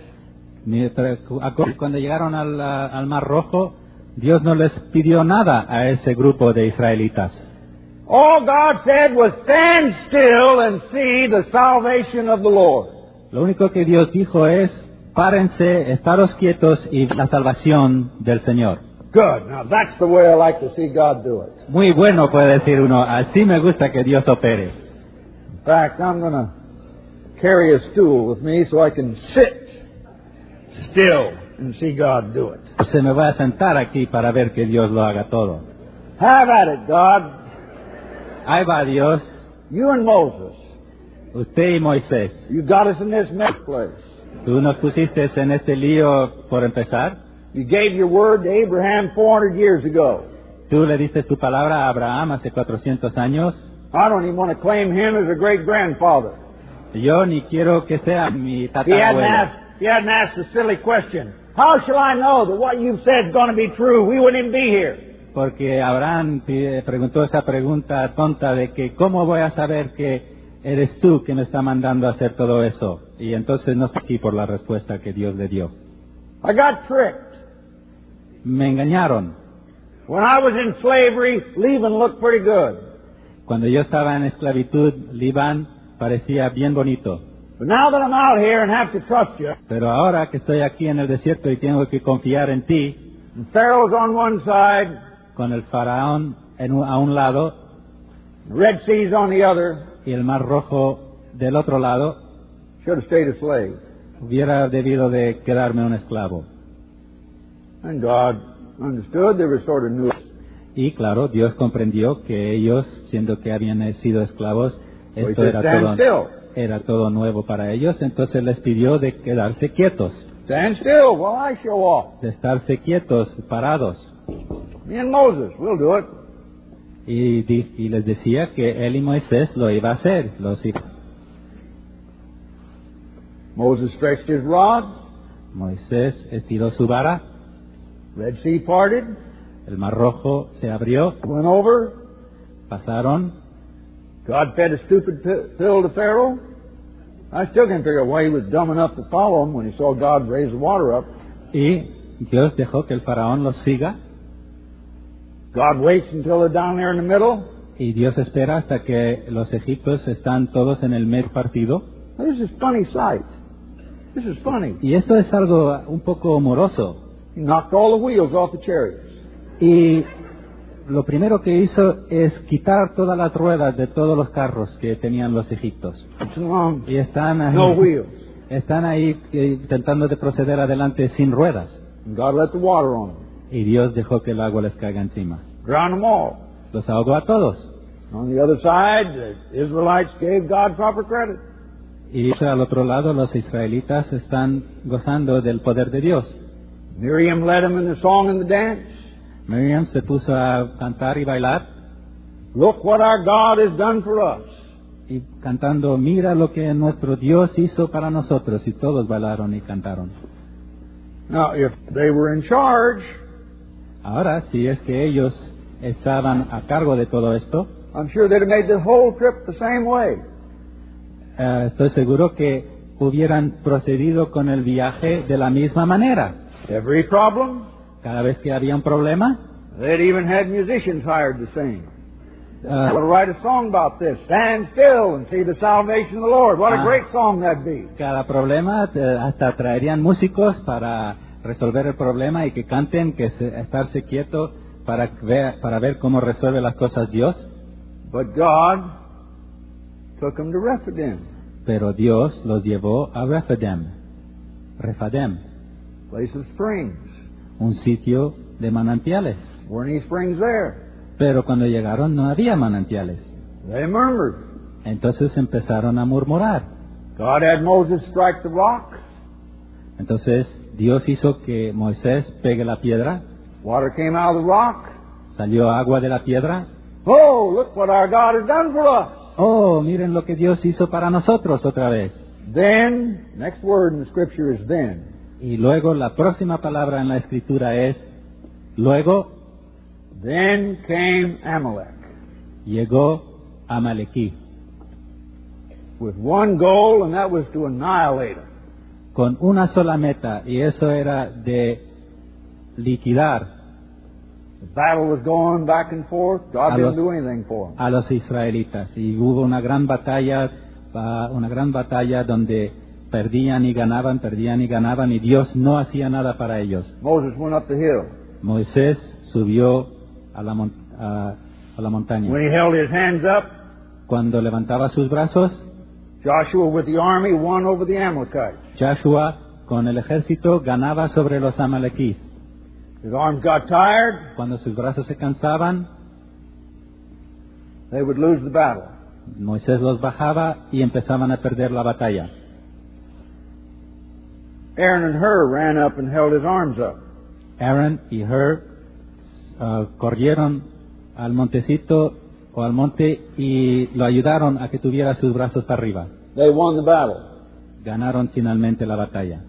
Cuando llegaron al Mar Rojo, Dios no les pidió nada a ese grupo de israelitas. All God said was, stand still and see the salvation of the Lord. Lo único que Dios dijo es, párense, estaros quietos y la salvación del Señor. Good. Now that's the way I like to see God do it. Muy bueno, puede decir uno, así me gusta que Dios opere. In fact, I'm going to carry a stool with me so I can sit still and see God do it. Se me va a sentar aquí para ver que Dios lo haga todo. Have at it, God. Ahí va Dios, You and Moses. usted y Moisés. You got us in this mess place. Tú nos pusiste en este lío por empezar. You gave your word to Abraham 400 years ago. Tú le diste tu palabra a Abraham hace 400 años. I don't even want to claim him as a great-grandfather. Yo ni quiero que sea mi He hadn't asked the silly question, how shall I know that what you've said is going to be true? We wouldn't even be here. Porque Abraham preguntó esa pregunta tonta de que ¿cómo voy a saber que eres tú que me está mandando a hacer todo eso? Y entonces no estoy aquí por la respuesta que Dios le dio. I got tricked. Me engañaron. When I was in slavery, Laban looked pretty good. Cuando yo estaba en esclavitud, Libán parecía bien bonito. But now that I'm out here and have to trust you, Pero ahora que estoy aquí en el desierto y tengo que confiar en ti, and Pharaoh's on one side, con el faraón a un lado the Red Sea's on the other, y el Mar Rojo del otro lado, should have stayed a slave. hubiera debido de quedarme un esclavo. And God understood they were sort of new. Y claro, Dios comprendió que ellos, siendo que habían sido esclavos, So he esto said, stand still. era todo nuevo para ellos, entonces les pidió de quedarse quietos, Stand still while I show off. de estarse quietos, parados. Me and Moses, we'll do it. y les decía que él y Moisés lo iba a hacer. Moses stretched his rod. Moisés estiró su vara, Red Sea parted. el Mar Rojo se abrió, Went over. pasaron. God fed a stupid pill to Pharaoh. I still can't figure out why he was dumb enough to follow him when he saw God raise the water up. Y Dios dejó que el faraón los siga. God waits until they're down there in the middle. Y Dios espera hasta que los egipcios están todos en el medio partido. This is funny sight. This is funny. Y esto es algo un poco humoroso. He knocked all the wheels off the chariots. Y lo primero que hizo es quitar todas las ruedas de todos los carros que tenían los egipcios. Y están No wheels. ahí intentando de proceder adelante sin ruedas. And God let the water on them. Y Dios dejó que el agua les caiga encima. Drowned them all. Los ahogó a todos. On the other side, the Israelites gave God proper credit. Y al otro lado los israelitas están gozando del poder de Dios. Miriam led them in the song and the dance. Miriam se puso a cantar y bailar. Look what our God has done for us. Y cantando, mira lo que nuestro Dios hizo para nosotros. Y todos bailaron y cantaron. Now, if they were in charge, Ahora, si es que ellos estaban a cargo de todo esto, I'm sure they'd have made the whole trip the same way. Estoy seguro que hubieran procedido con el viaje de la misma manera. Every problem, Cada vez que había un problema, they'd even had musicians hired to sing. ah, We'll write a song about this. Stand still and see the salvation of the Lord. What a great song that'd be. cada problema hasta traerían músicos para resolver el problema y que canten, estarse quieto para ver cómo resuelve las cosas Dios. But God took them to Rephidim. Pero Dios los llevó a Rephidim, Place of springs. un sitio de manantiales. Weren't any springs there? Pero cuando llegaron no había manantiales. They murmured. Entonces empezaron a murmurar. God had Moses strike the rock. Entonces Dios hizo que Moisés pegue la piedra, Water came out of the rock. salió agua de la piedra. Oh, look what our God has done for us. Oh, miren lo que Dios hizo para nosotros otra vez. Then, next word in the scripture is then. Y luego la próxima palabra en la escritura es luego. Then came Amalek Llegó Amalequí with one goal, and that was to annihilate them. con una sola meta, y eso era de liquidar The battle was going back and forth. God A didn't los- do anything for them. a los israelitas. Y hubo una gran batalla donde perdían y ganaban, y Dios no hacía nada para ellos. Moses went up the hill. Moisés subió a la montaña. When he held his hands up, Cuando levantaba sus brazos, Joshua with the army won over the Amalekites. Joshua con el ejército ganaba sobre los amalequíes. His arms got tired, Cuando sus brazos se cansaban, they would lose the battle. Moisés los bajaba y empezaban a perder la batalla. Aaron and Hur ran up and held his arms up. Aaron y Hur corrieron al montecito o al monte y lo ayudaron a que tuviera sus brazos para arriba. They won the battle. Ganaron finalmente la batalla.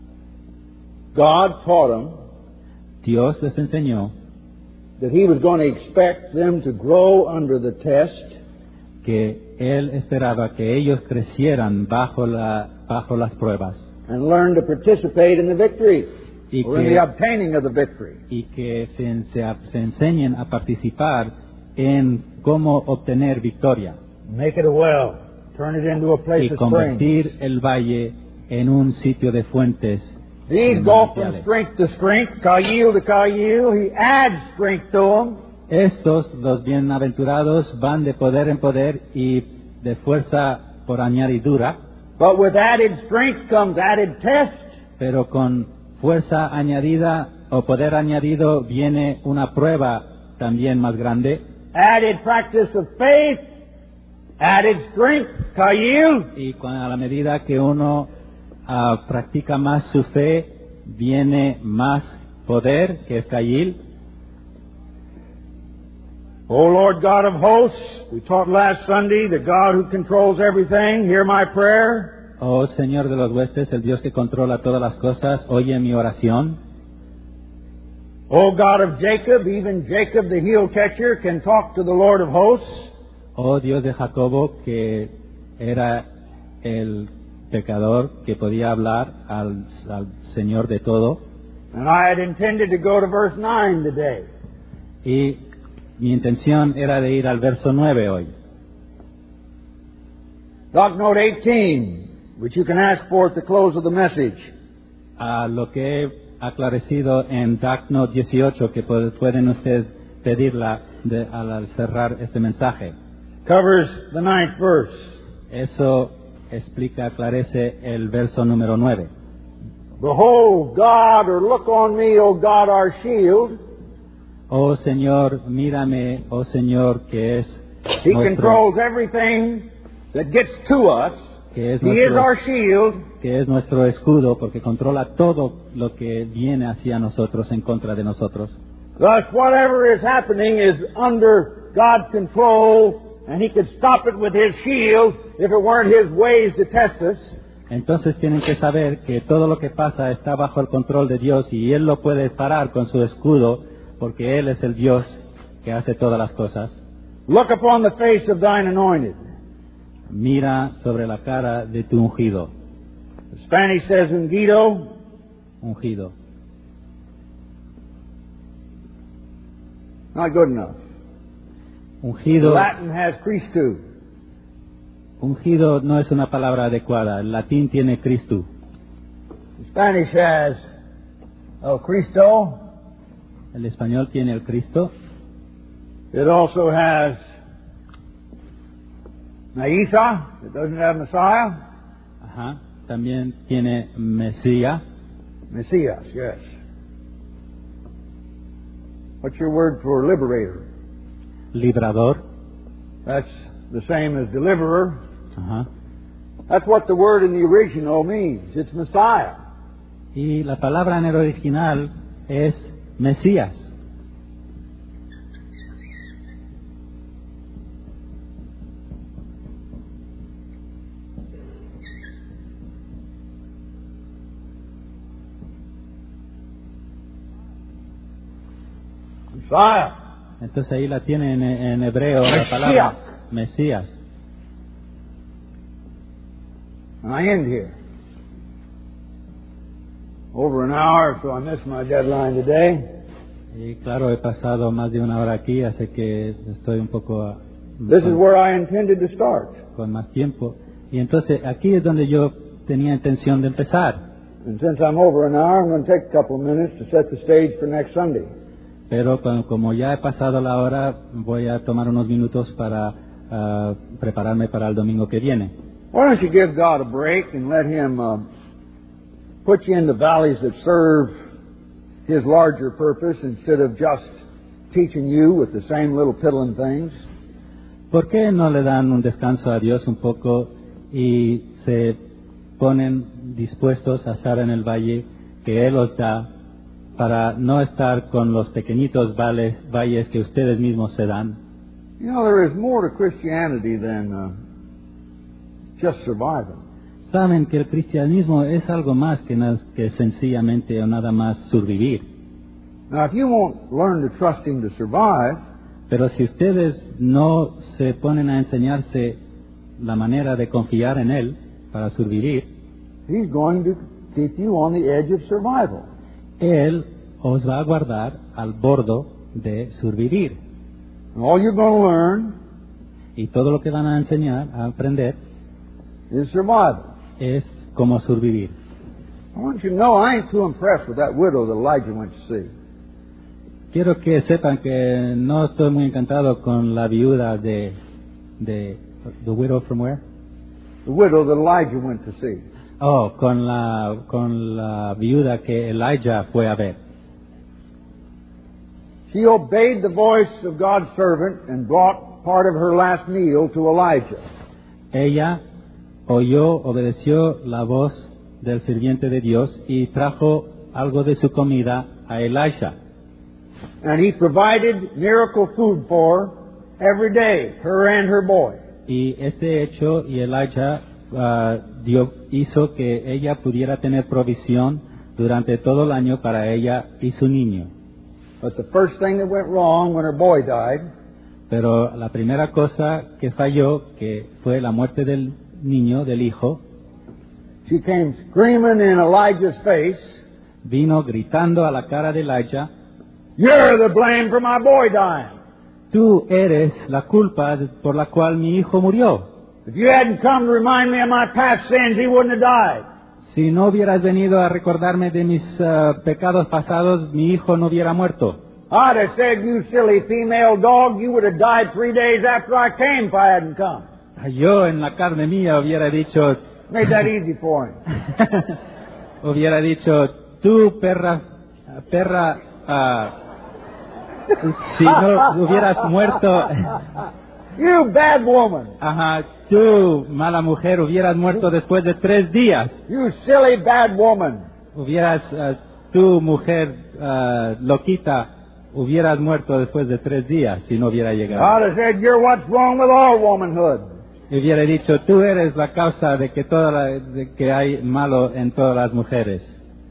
God taught them Dios les enseñó that he was going to expect them to grow under the test que Él esperaba que ellos crecieran bajo las pruebas and learn to participate in the victory y or in the obtaining of the victory. que se enseñen a participar en cómo obtener victoria Make it a well. Turn it into a place y of springs. convertir el valle en un sitio de fuentes. These go from strength to strength, Kayil to Kayil. He adds strength to them. Estos, los bienaventurados, van de poder en poder y de fuerza por añadidura, But with added strength comes added test. pero con fuerza añadida o poder añadido viene una prueba también más grande. Added practice of faith. Added strength, Kayil. Y a la medida que uno practica más su fe, viene más poder, que es Kayil. O Lord God of hosts, we taught last Sunday, the God who controls everything, hear my prayer. Oh Señor de los huestes, el Dios que controla todas las cosas, oye mi oración. O God of Jacob, even Jacob the heel catcher can talk to the Lord of hosts. Oh Dios de Jacobo, que era el pecador que podía hablar al Señor de todo. And I had intended to go to verse 9 today. Y mi intención era de ir al verso 9 hoy. Doc note 18, which you can ask for at the close of the message. A lo que he aclarecido en Doc Note 18, que pueden ustedes pedirla al cerrar este mensaje. Covers the 9th verse. Eso explica, aclarece el verso número 9. Behold, God, or look on me, O God, our shield. Oh Señor, mírame, oh Señor, que es He nuestro, controls everything that gets to us. que es He is nuestro, our shield. que es nuestro escudo, porque controla todo lo que viene hacia nosotros, en contra de nosotros. Thus, whatever is happening is under God's control, and He could stop it with His shield if it weren't His ways to test us. Entonces tienen que saber que todo lo que pasa está bajo el control de Dios y Él lo puede parar con su escudo, porque Él es el Dios que hace todas las cosas. Look upon the face of thine anointed. Mira sobre la cara de tu ungido. The Spanish says ungido. Ungido. Not good enough. The Ungido. Latin has Christu. Ungido no es una palabra adecuada. El latín tiene Cristo. The Spanish has Cristo. El español tiene el Cristo. It also has Maisa. It doesn't have Messiah. Ajá. También tiene Mesías. Messias, yes. What's your word for liberator? Librador. That's the same as deliverer. Ajá. That's what the word in the original means. It's Messiah. Y la palabra en el original es Mesías. Messiah. Entonces ahí la tiene en hebreo la palabra Mesías. And I end here. Over an hour, so I missed my deadline today. Y claro, he pasado más de una hora aquí, así que estoy un poco This is where I intended to start. con más tiempo. Y entonces aquí es donde yo tenía intención de empezar. And since I'm over an hour, I'm going to take a couple of minutes to set the stage for next Sunday. Pero como ya he pasado la hora, voy a tomar unos minutos para prepararme para el domingo que viene. Why don't you give God a break and let Him put you in the valleys that serve His larger purpose instead of just teaching you with the same little piddling things? ¿Por qué no le dan un descanso a Dios un poco y se ponen dispuestos a estar en el valle que Él os da, para no estar con los pequeñitos valles que ustedes mismos se dan? You know, there is more to Christianity than just surviving. Saben que el cristianismo es algo más que sencillamente o nada más sobrevivir. Now, if you won't learn to trust Him to survive, Pero si ustedes no se ponen a enseñarse la manera de confiar en Él para sobrevivir, He's going to keep you on the edge of survival. Él os va a guardar al borde de sobrevivir. And all you're going to learn Y todo lo que van a enseñar, a aprender, is survival. es cómo sobrevivir. I want you to know I ain't too impressed with that widow that Elijah went to see. Quiero que sepan que no estoy muy encantado con la viuda de the widow from where? The widow that Elijah went to see. Oh, con la viuda que Elijah fue a ver. She obeyed the voice of God's servant and brought part of her last meal to Elijah. Ella obedeció la voz del sirviente de Dios y trajo algo de su comida a Elisha. And he provided miracle food for her every day, her and her boy. Y este hecho y Elijah hizo que ella pudiera tener provisión durante todo el año para ella y su niño. But the first thing that went wrong when her boy died, Pero la primera cosa que falló, que fue la muerte del niño, del hijo, she came screaming in Elijah's face, vino gritando a la cara de Elijah: "You're the blame for my boy dying. tú eres la culpa por la cual mi hijo murió. If you hadn't come to remind me of my past sins, he wouldn't have died." Si no hubieras venido a recordarme de mis pecados pasados, mi hijo no hubiera muerto. I'd have said, "You silly female dog, you would have died 3 days after I came if I hadn't come." Yo en la carne mía hubiera dicho, Made that easy for him. hubiera dicho, tú perra, si no hubieras muerto, You bad woman. ajá, tú mala mujer hubieras muerto después de 3 días. You silly bad woman. Hubieras, tú mujer loquita, hubieras muerto después de 3 días si no hubiera llegado. I'd have said, "You're what's wrong with all womanhood." Y hubiera dicho, tú eres la causa de que de que hay malo en todas las mujeres.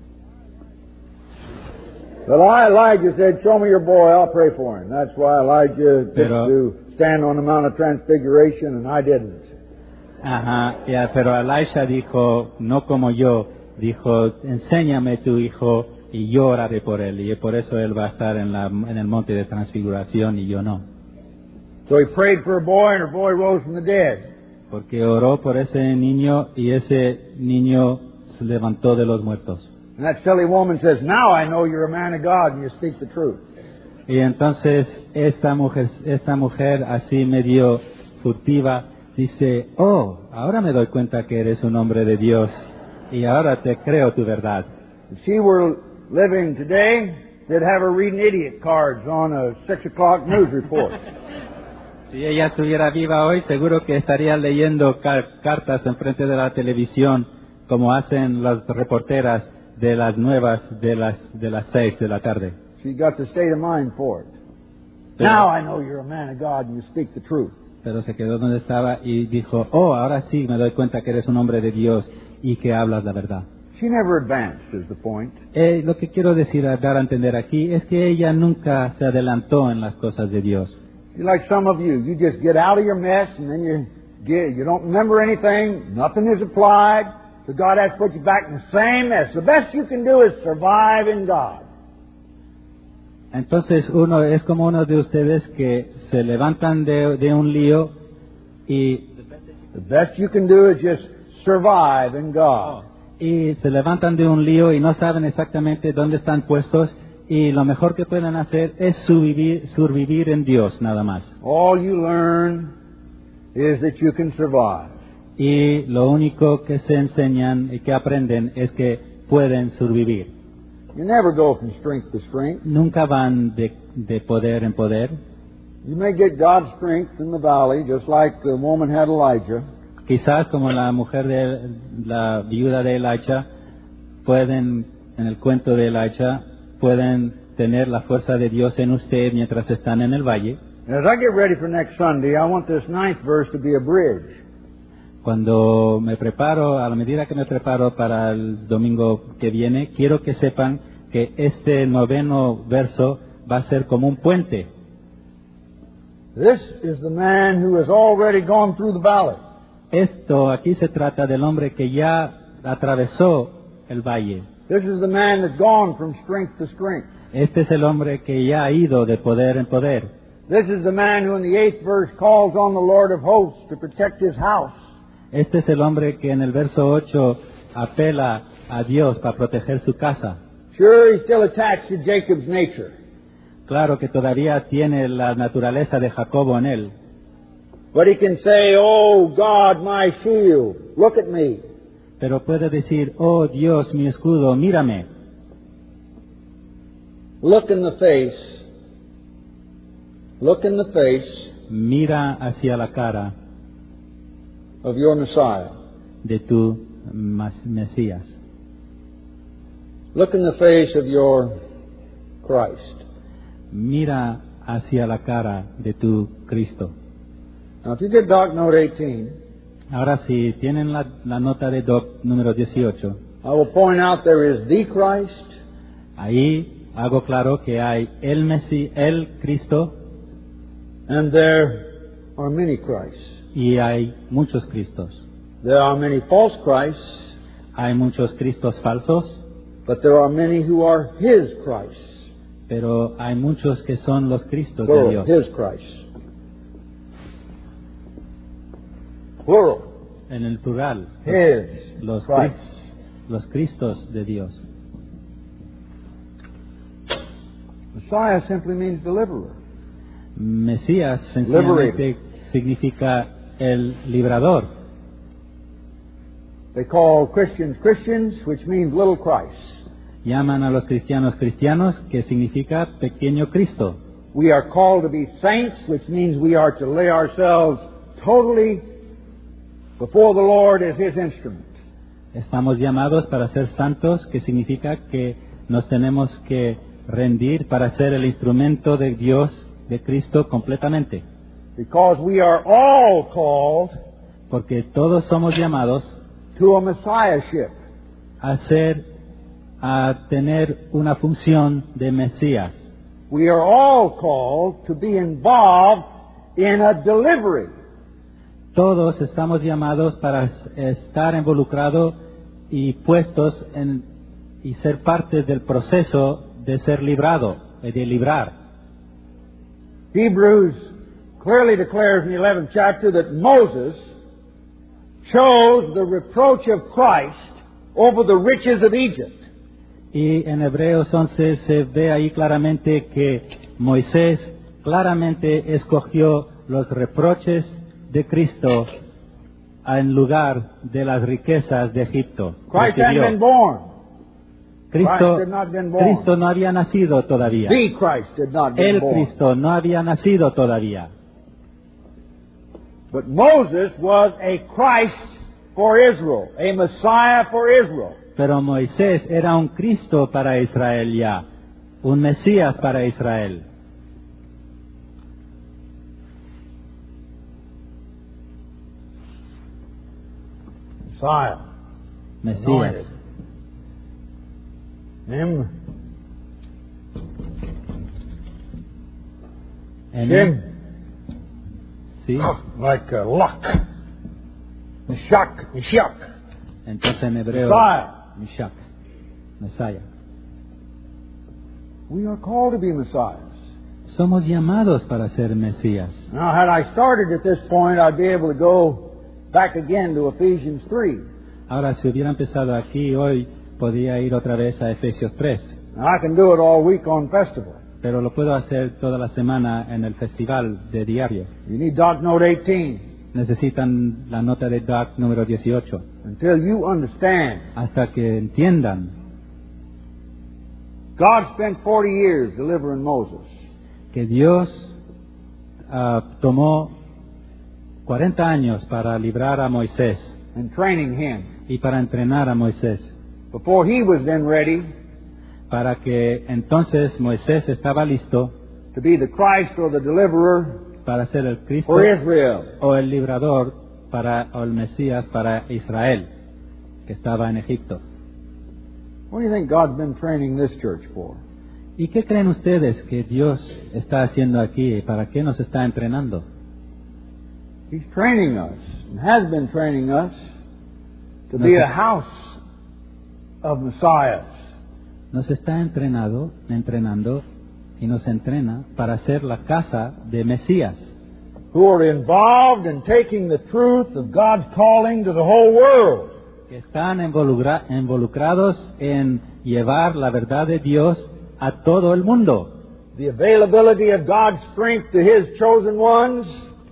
But Elijah said, "Show me your boy, I'll pray for him." That's why Elijah took to stand on the Mount of Transfiguration, and I didn't. Ajá, pero Elisha dijo, no como yo, dijo, enséñame tu hijo y yo oraré por él. Y por eso él va a estar en el monte de transfiguración y yo no. So he prayed for a boy, and her boy rose from the dead. Porque oró por ese niño y ese niño se levantó de los muertos. And that silly woman says, "Now I know you're a man of God and you speak the truth." Y entonces esta mujer así medio furtiva dice, oh, ahora me doy cuenta que eres un hombre de Dios y ahora te creo tu verdad. If she were living today, they'd have her reading idiot cards on a 6 o'clock news report. Si ella estuviera viva hoy, seguro que estaría leyendo cartas enfrente de la televisión, como hacen las reporteras de las nuevas de las 6 de la tarde. She got the state of mind for it. Now I know you're a man of God and you speak the truth. Pero se quedó donde estaba y dijo, oh, ahora sí me doy cuenta que eres un hombre de Dios y que hablas la verdad. She never advanced, is the point. Lo que quiero decir, dar a entender aquí, es que ella nunca se adelantó en las cosas de Dios. You're like some of you. You just get out of your mess and then you don't remember anything. Nothing is applied. So God has to put you back in the same mess. The best you can do is survive in God. Entonces uno es como uno de ustedes que se levantan de un lío y The best you can do is just survive in God. y se levantan de un lío y no saben exactamente dónde están puestos y lo mejor que pueden hacer es sobrevivir en Dios nada más. All you learn is that you can survive. Y lo único que se enseñan y que aprenden es que pueden sobrevivir. You never go from strength to strength. Nunca van de poder en poder. You may get God's strength in the valley, just like the woman had Elijah. Quizás como la mujer de la viuda de Elijah, pueden, en el cuento de Elijah, pueden tener la fuerza de Dios en usted mientras están en el valle. As I get ready for next Sunday, I want this 9th verse to be a bridge. Cuando me preparo, a la medida que me preparo para el domingo que viene, quiero que sepan que este 9º verso va a ser como un puente. This is the man who has already gone through the valley. Esto aquí se trata del hombre que ya atravesó el valle. This is the man that's gone from strength to strength. Este es el hombre que ya ha ido de poder en poder. This is the man who in the 8th verse calls on the Lord of hosts to protect his house. Este es el hombre que en el verso 8 apela a Dios para proteger su casa. Sure, he's still attached to Jacob's nature. Claro que todavía tiene la naturaleza de Jacobo en él. But he can say, "Oh God, my shield, look at me." Pero puede decir, oh Dios, mi escudo, mírame. Look in the face. Look in the face Mira hacia la cara of your Messiah. de tu Mesías. Look in the face of your Christ. Mira hacia la cara de tu Cristo. Now, if you get Doc Note 18, Ahora, si tienen la nota de Doc número 18, I will point out there is the Christ, ahí hago claro que hay el Cristo, and there are many Christs. y hay muchos Cristos. There are many false Christs, Hay muchos Cristos falsos, but there are many who are His Christs. pero hay muchos que son los Cristos de Plural, Dios. His Christ. Plural, En el plural, His los Christ. Cristos de Dios. Messiah simply means deliverer. Mesías sencillamente significa el librador. They call Christians Christians, which means little Christ. Llaman a los cristianos cristianos, que significa pequeño Cristo. We are called to be saints, which means we are to lay ourselves totally before the Lord as His instrument. Estamos llamados para ser santos, que significa que nos tenemos que rendir para ser el instrumento de Dios, de Cristo, completamente. Because we are all called Porque todos somos llamados to a Messiahship. a tener una función de Mesías. We are all called to be involved in a delivery. Todos estamos llamados para estar involucrados y puestos y ser parte del proceso de ser librado, de librar. Hebrews clearly declares in the 11th chapter that Moses chose the reproach of Christ over the riches of Egypt. Y en Hebreos 11 se ve ahí claramente que Moisés claramente escogió los reproches de Cristo en lugar de las riquezas de Egipto. Christ hadn't Recibió. been born. Cristo, Christ had not been born. Cristo no había nacido todavía. The Christ had not been El born. Cristo no había nacido todavía. But Moses was a Christ for Israel, a Messiah for Israel. Pero Moisés era un Cristo para Israel ya, un Mesías para Israel. Messiah. Mesías. Him. En Him. Sí. Like luck. Meshach. Entonces en hebreo, Messiah. Meshach, Mesaya. We are called to be Messiahs. Somos llamados para ser Mesías. Now, had I started at this point, I'd be able to go back again to Ephesians 3. Ahora, si hubiera empezado aquí hoy, podría ir otra vez a Efesios 3. Now, I can do it all week on festival. Pero lo puedo hacer toda la semana en el festival de diario. You need Doc Note 18. Necesitan la nota de Doc número 18. Until you understand, Hasta que entiendan, God spent 40 years delivering Moses. que Dios tomó 40 años para librar a Moisés And training him. y para entrenar a Moisés, Before he was then ready para que entonces Moisés estaba listo to be the Christ or the deliverer para ser el Cristo for Israel. o el librador o el Mesías para Israel, que estaba en Egipto. What do you think God's been training this church for? ¿Y qué creen ustedes que Dios está haciendo aquí? ¿Para qué nos está entrenando? He's training us and has been training us to be a house of Messiahs. Nos está entrenando y nos entrena para ser la casa de Mesías, Who are involved in taking the truth of God's calling to the whole world. que están involucrados en llevar la verdad de Dios a todo el mundo. The availability of God's strength to His chosen ones.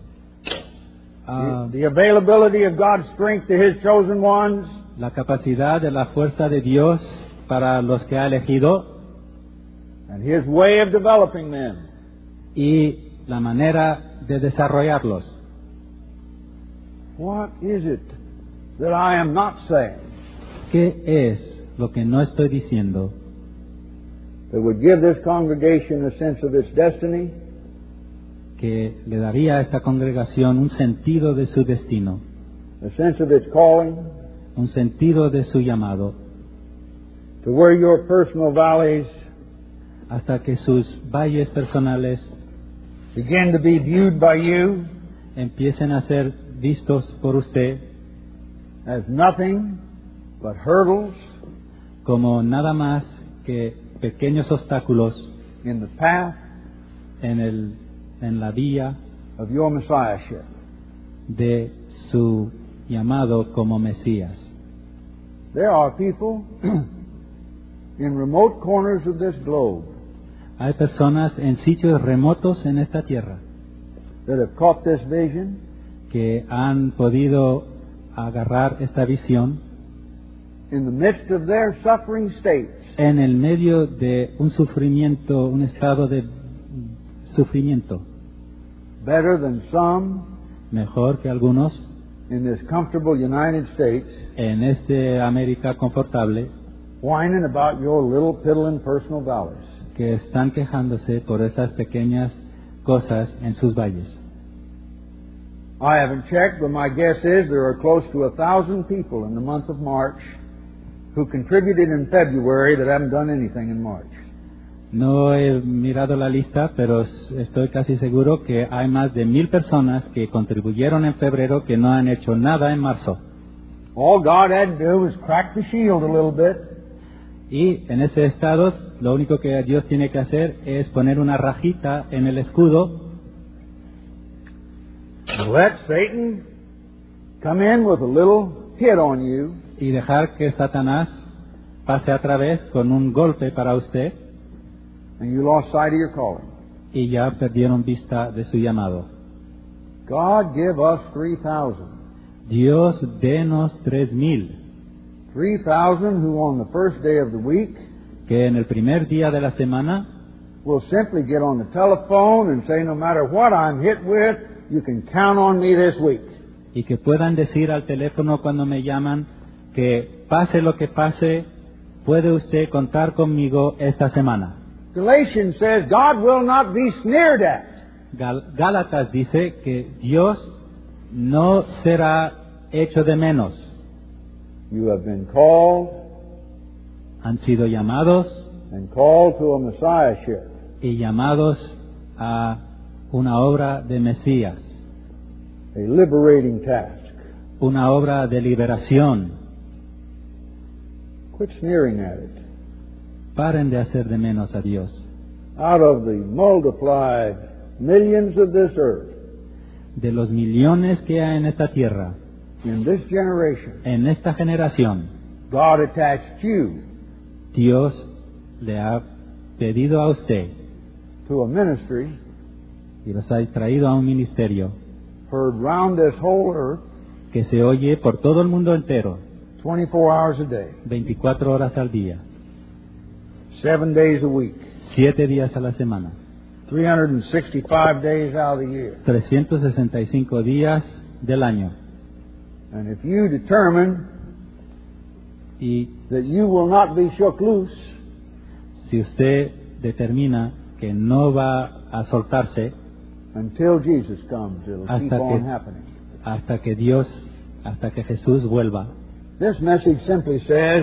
The availability of God's strength to His chosen ones. La capacidad de la fuerza de Dios para los que ha elegido And His way of developing them. y la manera de desarrollarlos. What is it that I am not saying ¿Qué es lo que no estoy diciendo that would give this congregation a sense of its destiny que le daría a esta congregación un sentido de su destino, a sense of its calling, un sentido de su llamado, to where your personal valleys hasta que sus valles personales begin to be viewed by you empiecen a ser vistos por usted as nothing but hurdles como nada más que pequeños obstáculos in the path en la vía of your Messiahship. de su llamado como Mesías. There are people in remote corners of this globe Hay personas en sitios remotos en esta tierra that have caught this vision que han podido agarrar esta visión in the midst of their suffering states, en el medio de un sufrimiento, un estado de sufrimiento, better than some mejor que algunos in this comfortable United States, en este América confortable, whining about your little piddling personal valleys. que están quejándose por esas pequeñas cosas en sus valles. I haven't checked, but my guess is there are close to 1,000 people in the month of March who contributed in February that haven't done anything in March. No he mirado la lista, pero estoy casi seguro que hay más de 1,000 personas que contribuyeron en febrero que no han hecho nada en marzo. All God had to do was crack the shield a little bit, Y en ese estado, lo único que Dios tiene que hacer es poner una rajita en el escudo let Satan come in with a little hit on you, y dejar que Satanás pase a través con un golpe para usted, and you lost sight of your calling. y ya perdieron vista de su llamado. God give us 3,000. Dios, denos 3,000, 3,000 who on the first day of the week que en el primer día de la semana will simply get on the telephone and say, no matter what I'm hit with, you can count on me this week. y que puedan decir al teléfono cuando me llaman que pase lo que pase, puede usted contar conmigo esta semana. Galatians says God will not be sneered at. Gálatas dice que Dios no será hecho de menos. You have been called Han sido llamados and called to a Messiahship. y llamados a una obra de Mesías, A liberating task. una obra de liberación. Quit sneering at it. Paren de hacer de menos a Dios. Out of the multiplied millions of this earth, De los millones que hay en esta tierra, in this generation, en esta generación, God attached you Dios le ha pedido a usted to a ministry y los ha traído a un ministerio heard round this whole earth que se oye por todo el mundo entero, 24 hours a day, 24 horas al día, 7 days a week, 7 días a la semana, 365 days out of the year. 365 días del año. And if you determine Y that you will not be shook loose, si usted determina que no va a soltarse until Jesus comes, it'll keep on happening. hasta que Jesús vuelva. This message simply says,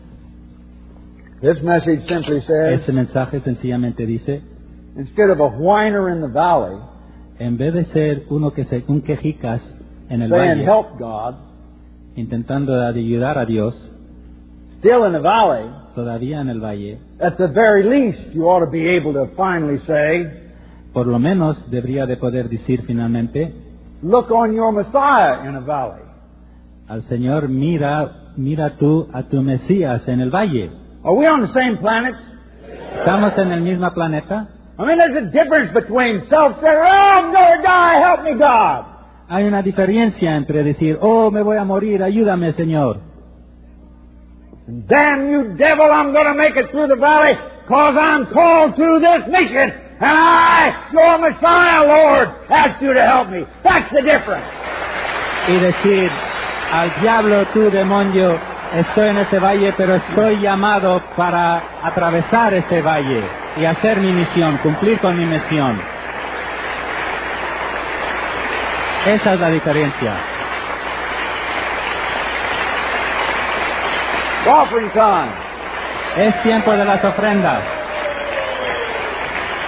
Este mensaje sencillamente dice, instead of a whiner in the valley en vez de ser un quejicas en el saying, valle, help God, intentando ayudar a Dios, still in the valley, todavía en el valle, at the very least, you ought to be able to finally say, por lo menos debería de poder decir finalmente look on your Messiah in a valley. al Señor, mira tú a tu Mesías en el valle. Are we on the same planet? ¿Estamos en el mismo planeta? I mean, there's a difference between self-centered, oh, I'm going to die, help me, God. Hay una diferencia entre decir, oh, me voy a morir, ayúdame, Señor. And damn you, devil, I'm going to make it through the valley because I'm called to this mission. And I, your Messiah, Lord, ask you to help me. That's the difference. Y decir, al diablo, tú, demonio, estoy en ese valle, pero estoy llamado para atravesar ese valle y hacer mi misión, cumplir con mi misión. Esa es la diferencia. Offering time. Es tiempo de las ofrendas.